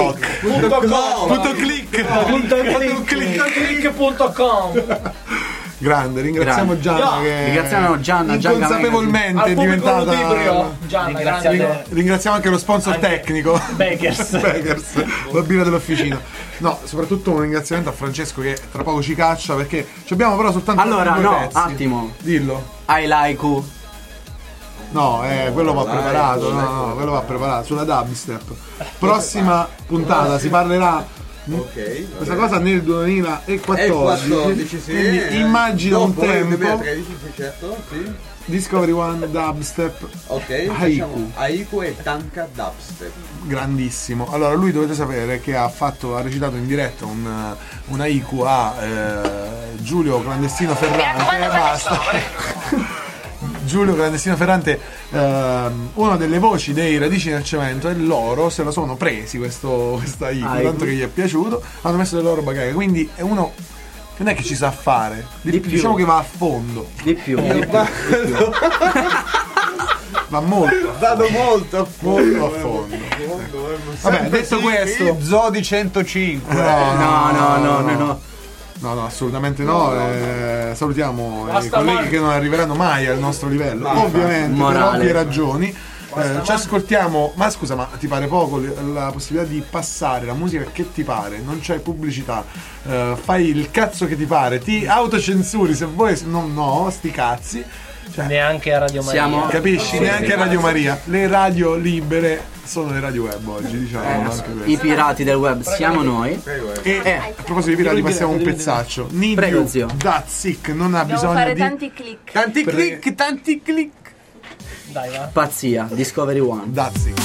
click.com. Grande, ringraziamo Gianna inconsapevolmente è diventata Gianna, ringraziamo anche lo sponsor tecnico Bakers, la birra dell'officina. No, soprattutto un ringraziamento a Francesco che tra poco ci caccia, perché ci abbiamo però soltanto due pezzi. Attimo, dillo. I like you. No, quello va preparato, quello va preparato sulla dubstep. Prossima puntata si parlerà questa cosa nel 2014, sì, quindi immagina un tempo 2013, certo, sì. Discovery One dubstep, Haiku e Tanka dubstep, grandissimo. Allora lui, dovete sapere che ha recitato in diretta un haiku a Giulio Clandestino Ferrante e basta. Giulio Clandestino Ferrante, una delle voci dei Radici nel Cemento, e loro se la sono presi questa haiku, tanto che gli è piaciuto, hanno messo le loro bagaglie, quindi è uno che non è che ci sa fare, diciamo che va a fondo, di più. Va molto, vado molto a fondo. Vabbè, detto questo, Zodi 105. No, assolutamente no. Salutiamo i colleghi che non arriveranno mai al nostro livello, ovviamente, per ovvie ragioni. Ci ascoltiamo, ma scusa, ma ti pare poco la possibilità di passare la musica che ti pare? Non c'è pubblicità, fai il cazzo che ti pare, ti autocensuri se vuoi, no, sti cazzi. Cioè, neanche a Radio Maria. Capisci? Neanche a Radio Maria. Le radio libere sono le radio web oggi, diciamo. I pirati del web siamo noi. E a proposito di pirati, passiamo un pezzaccio. Prego, zio. That's sick, non ha bisogno fare di tanti click. Tanti click. Dai, va. Pazzia, Discovery One. That's sick.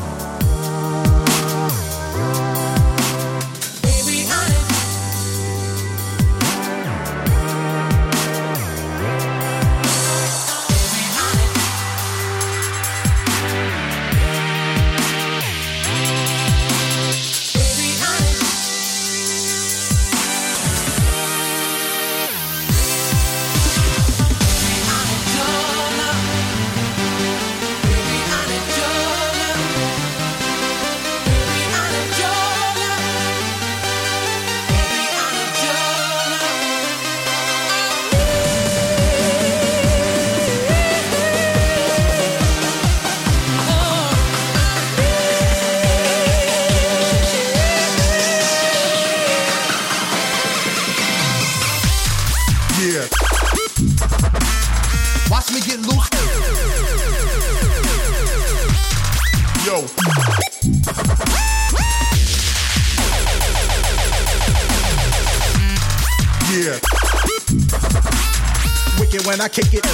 When I kick it,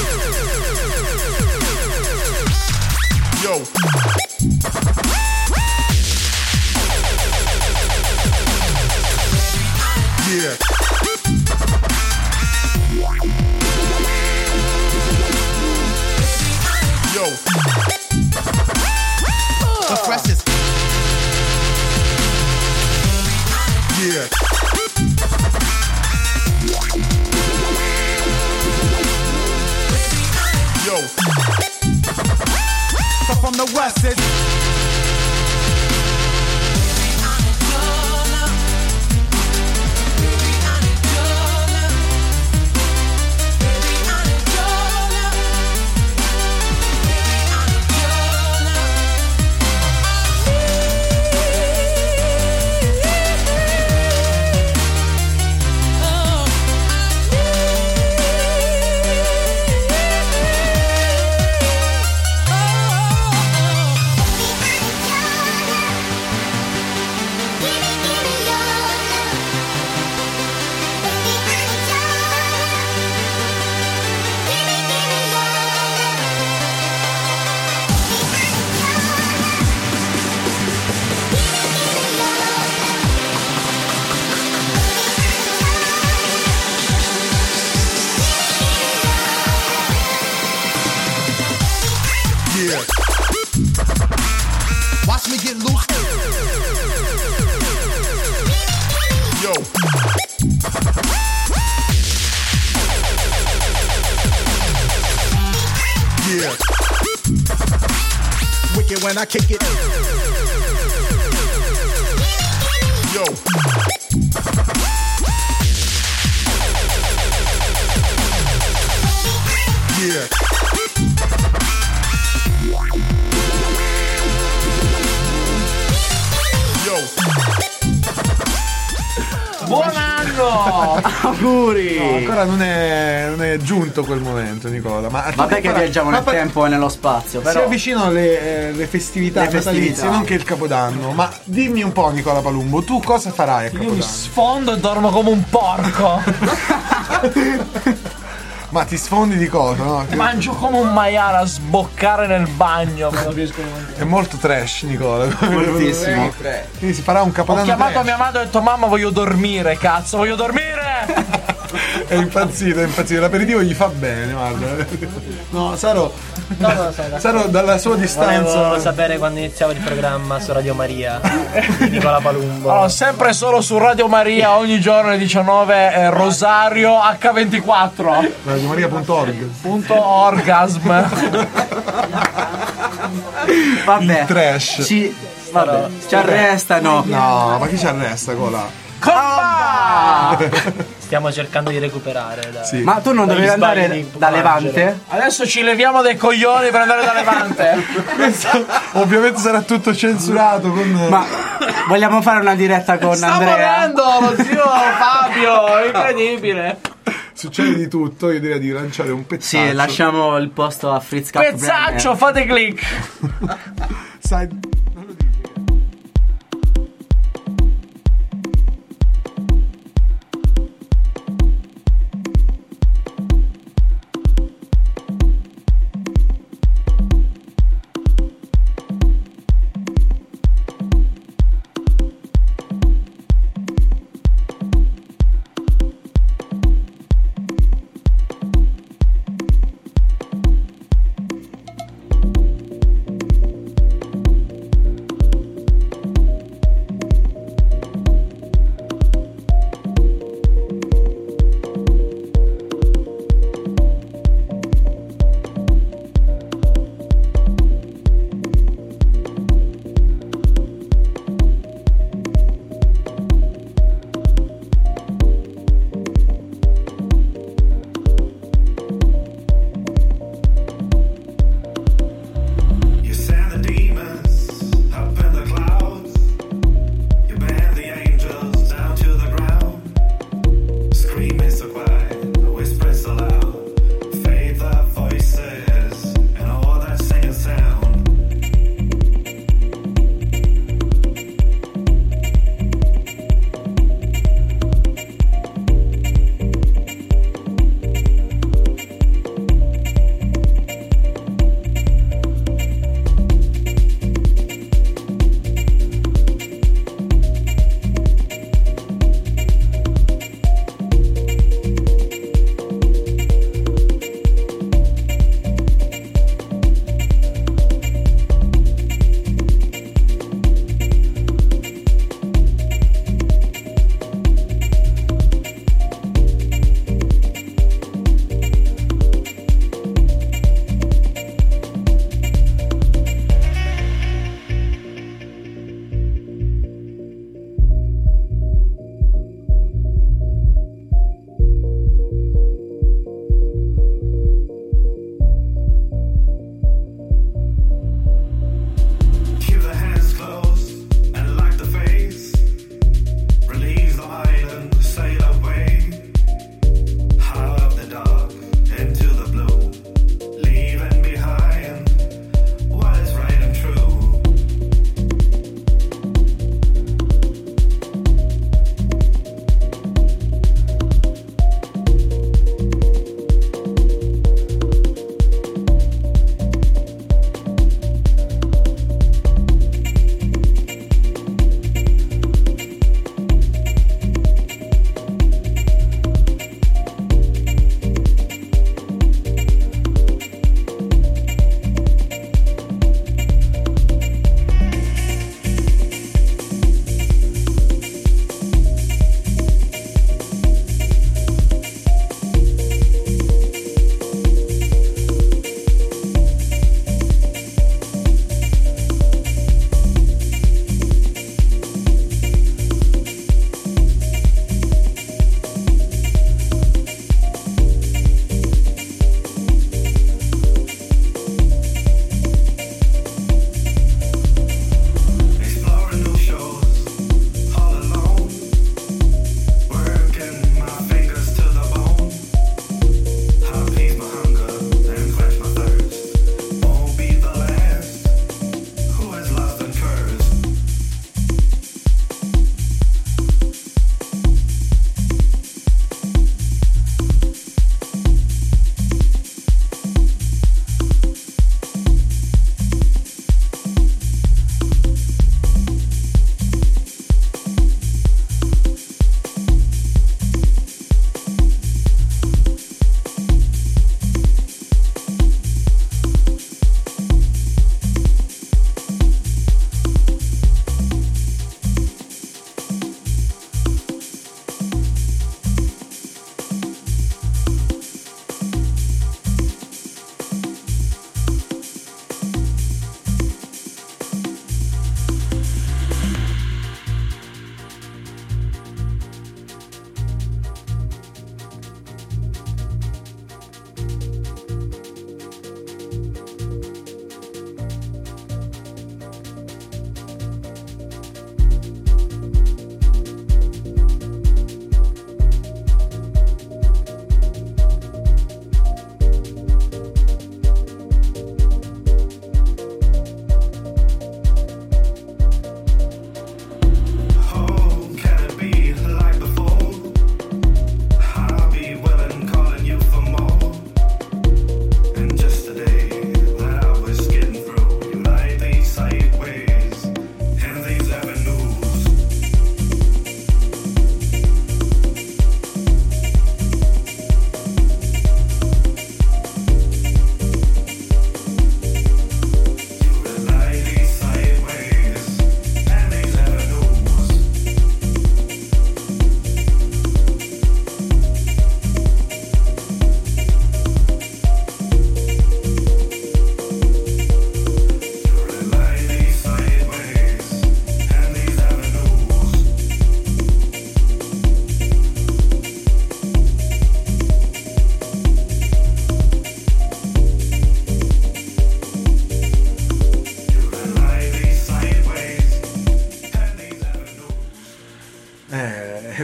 yo. Yeah. Yo. The freshest. Yeah. Yo. From the west is Yeah. Watch me get loose. Yo. Yeah. Wicked when I kick it. Yo. Yeah. Yo. Buon anno! Auguri! No, ancora non è giunto quel momento, Nicola. Ma Vabbè che viaggiamo nel tempo e nello spazio, però. Si avvicinano le festività natalizie, non che il Capodanno. Ma dimmi un po', Nicola Palumbo, tu cosa farai a Io Capodanno? mi sfondo e dormo come un porco. Ma ti sfondi di cosa, no? Mangio come un maiale a sboccare nel bagno. È molto trash, Nicola. Moltissimo. Quindi si farà un Ho Capodanno chiamato trash. mia madre e ho detto mamma voglio dormire, cazzo, voglio dormire! È impazzito, è impazzito. L'aperitivo gli fa bene, guarda. No, Saro dalla sua distanza. Volevo sapere quando iniziava il programma su Radio Maria di Nicola Palumbo. Allora, sempre solo su Radio Maria ogni giorno alle 19 Rosario H24 radiomaria.org. Vabbè. Il trash. Vabbè, ci arrestano. No, ma chi ci arresta, Cola? Stiamo cercando di recuperare. Sì. Ma tu non dagli dovevi sbagli andare di da Angelo. Levante? Adesso ci leviamo dei coglioni per andare da Levante. Questo ovviamente sarà tutto censurato con... Ma vogliamo fare una diretta con Sta Andrea? morendo lo zio Fabio, incredibile. Succede di tutto, io direi di lanciare un pezzaccio. Sì, lasciamo il posto a Fritz Cup. Pezzaccio, fate click. Sai...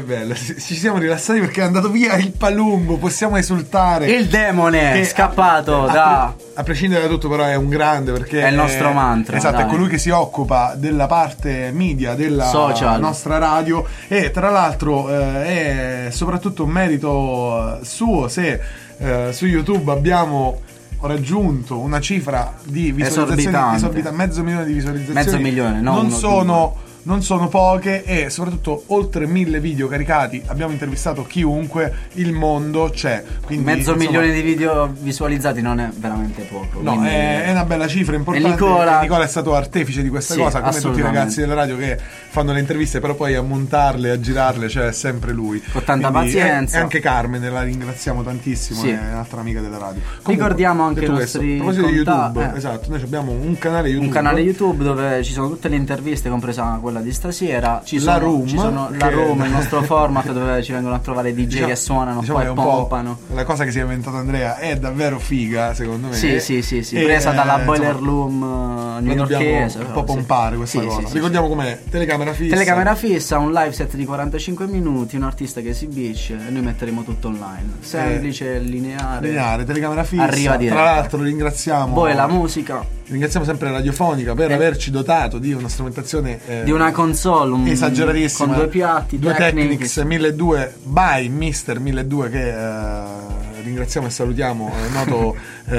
bello, ci siamo rilassati perché è andato via il Palumbo, possiamo esultare. Il demone è scappato da... A prescindere da tutto, però è un grande, perché è il nostro mantra. Esatto, dai. è colui che si occupa della parte media della social. Nostra radio, e tra l'altro è soprattutto un merito suo se su YouTube abbiamo raggiunto una cifra di visualizzazioni esorbitante, 500.000 di visualizzazioni. 500.000, non sono poche, e soprattutto oltre 1.000 video caricati. Abbiamo intervistato chiunque, il mondo c'è, quindi 500.000 di video visualizzati non è veramente poco. No, quindi... è una bella cifra importante. Nicola è stato artefice di questa cosa, come tutti i ragazzi della radio che fanno le interviste, però poi a montarle, a girarle c'è sempre lui. Con tanta quindi pazienza. E anche Carmen, la ringraziamo tantissimo, sì. È un'altra amica della radio. Comunque, ricordiamo anche i nostri a proposito di YouTube, esatto, noi abbiamo un canale YouTube. Dove ci sono tutte le interviste, compresa quella di stasera. Ci La sono Room, il nostro format dove ci vengono a trovare DJ che suonano, poi pompano. La cosa che si è inventato Andrea è davvero figa, secondo me. Sì, presa dalla Boiler Room newyorkese. Un po' pompare questa cosa. Ricordiamo com'è: telecamera fissa, un live set di 45 minuti, un artista che esibisce e noi metteremo tutto online. Semplice, lineare, telecamera fissa. Arriva diretta. Tra l'altro ringraziamo poi la musica. Ringraziamo sempre Radiofonica per averci dotato di una strumentazione di una console esageratissima, con due piatti, due Technics 1200 by Mr. 1200 che ringraziamo e salutiamo, noto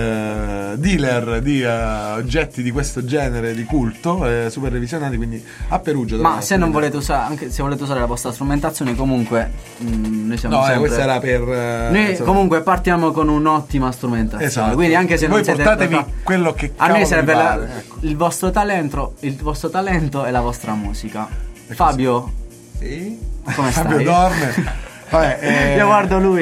dealer di oggetti di questo genere di culto, super revisionati, quindi a Perugia. Ma se non volete usare, anche se volete usare la vostra strumentazione, comunque noi siamo sempre... questa era per noi comunque partiamo con un'ottima strumentazione, esatto. Quindi anche se voi non siete portatevi quello che a me serve ecco. il vostro talento e la vostra musica. Ecco, Fabio? Sì? Come stai? Fabio dorme. Vabbè, io guardo lui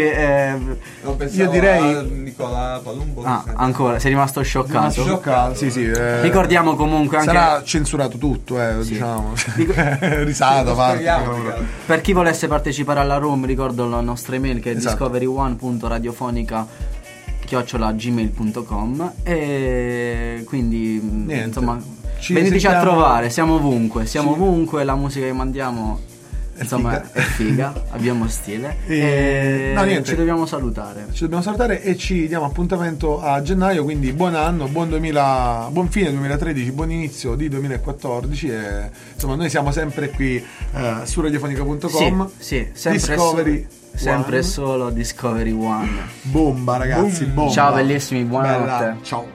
io direi Nicola Palumbo. Ancora sei rimasto scioccato. Sì. Ricordiamo comunque anche sarà censurato tutto, diciamo. Risata per chi volesse partecipare alla room, ricordo la nostra email che è discovery1.radiofonica@gmail.com, e quindi insomma veniteci a trovare, siamo ovunque, la musica che mandiamo insomma è figa, abbiamo stile ci dobbiamo salutare e ci diamo appuntamento a gennaio, quindi buon anno, buon fine 2013, buon inizio di 2014, e insomma noi siamo sempre qui su radiofonica.com. sì, sempre solo Discovery One. Bomba ragazzi, bomba. Ciao bellissimi, buonanotte. Ciao.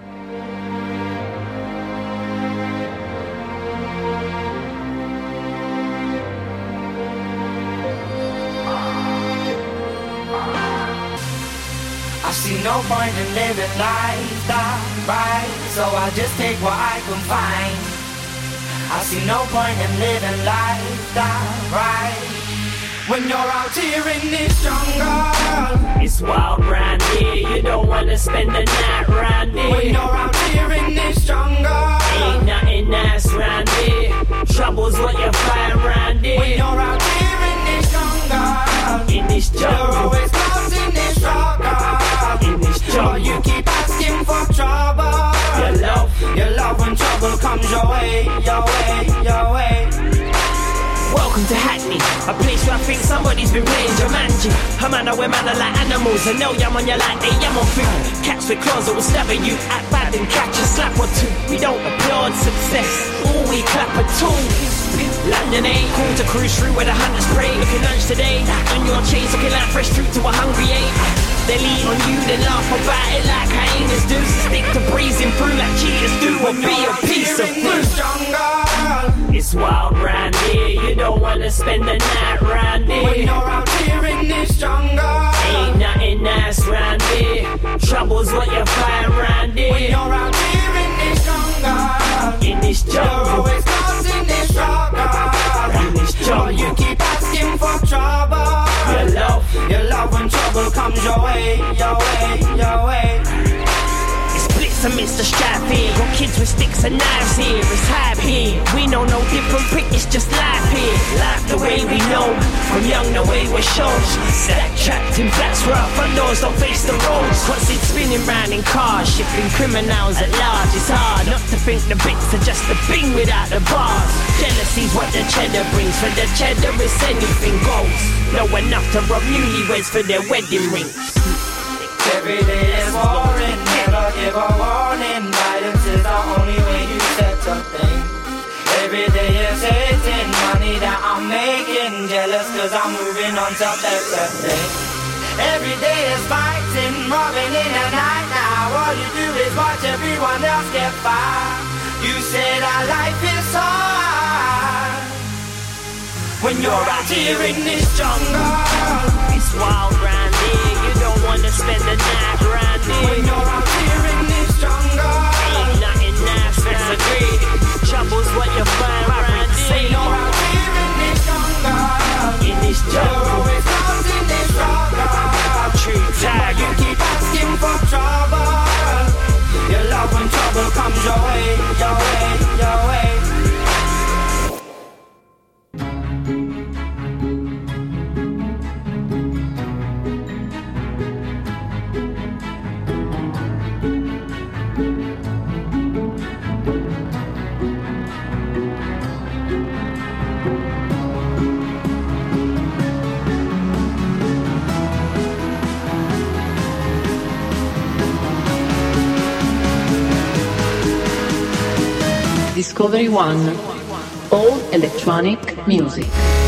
I see no point in living life that right, so I just take what I can find. I see no point in living life that right, when you're out here in this jungle. It's wild round here, you don't wanna spend the night round here. When you're out here in this jungle, ain't nothing nice round here. Trouble's what you find round here. when you're out here in this jungle, In this you're jungle, always lost in this struggle. in this But jungle, you keep asking for trouble. Your love when trouble comes your way, your way. Welcome to Hackney, a place where I think somebody's been playing Jumanji. A man where man are like animals, and they'll yam on you like they yam on food. Cats with claws that will stab at you, act bad and catch a slap or two. We don't applaud success, all we clap at all. London ain't cool to cruise through where the hunters prey. Looking lunch today, on your chains, looking like fresh fruit to a hungry ape. They'll eat on you, they laugh about it like hyenas do. Stick to breezing through like cheaters do, or be a piece of fruit. It's wild round here, you don't wanna spend the night round here. When you're out here in this jungle, ain't nothing nice round here. Trouble's what you find round here. when you're out here in this jungle, In this you're jungle, always lost in this struggle. in this But jungle, you keep asking for trouble. Your love when trouble comes your way, your way. It's Blitz and Mr. Strife here. Got kids with sticks and knives here. It's hype here. We know no different prick, it's just life here. Life the way we know. From young the way we're shown. Stack trapped in flats where our front doors don't face the roads. Constant spinning round in cars, shipping criminals at large. It's hard not to think the bits are just a thing without the bars. Jealousy's what the cheddar brings. For the cheddar is anything goes. Know enough to rob newlyweds for their wedding rings. Every day is boring, never give a warning. Guidance is the only way you set something. Every day is hating, money that I'm making. Jealous cause I'm moving on top, that's the thing. Every day is fighting, robbing in the night now. All you do is watch everyone else get by. You said our life is hard when you're out here in this jungle. It's wild round here, you don't wanna spend the night round here. When you're out here in this jungle, ain't nothing nice, let's agree. Trouble's what you find round here. When you're out here in this jungle, in this jungle, you're always lost in this struggle. True tag. You keep asking for trouble. Your love when trouble comes your way, your way, your way. Discovery One. All electronic music.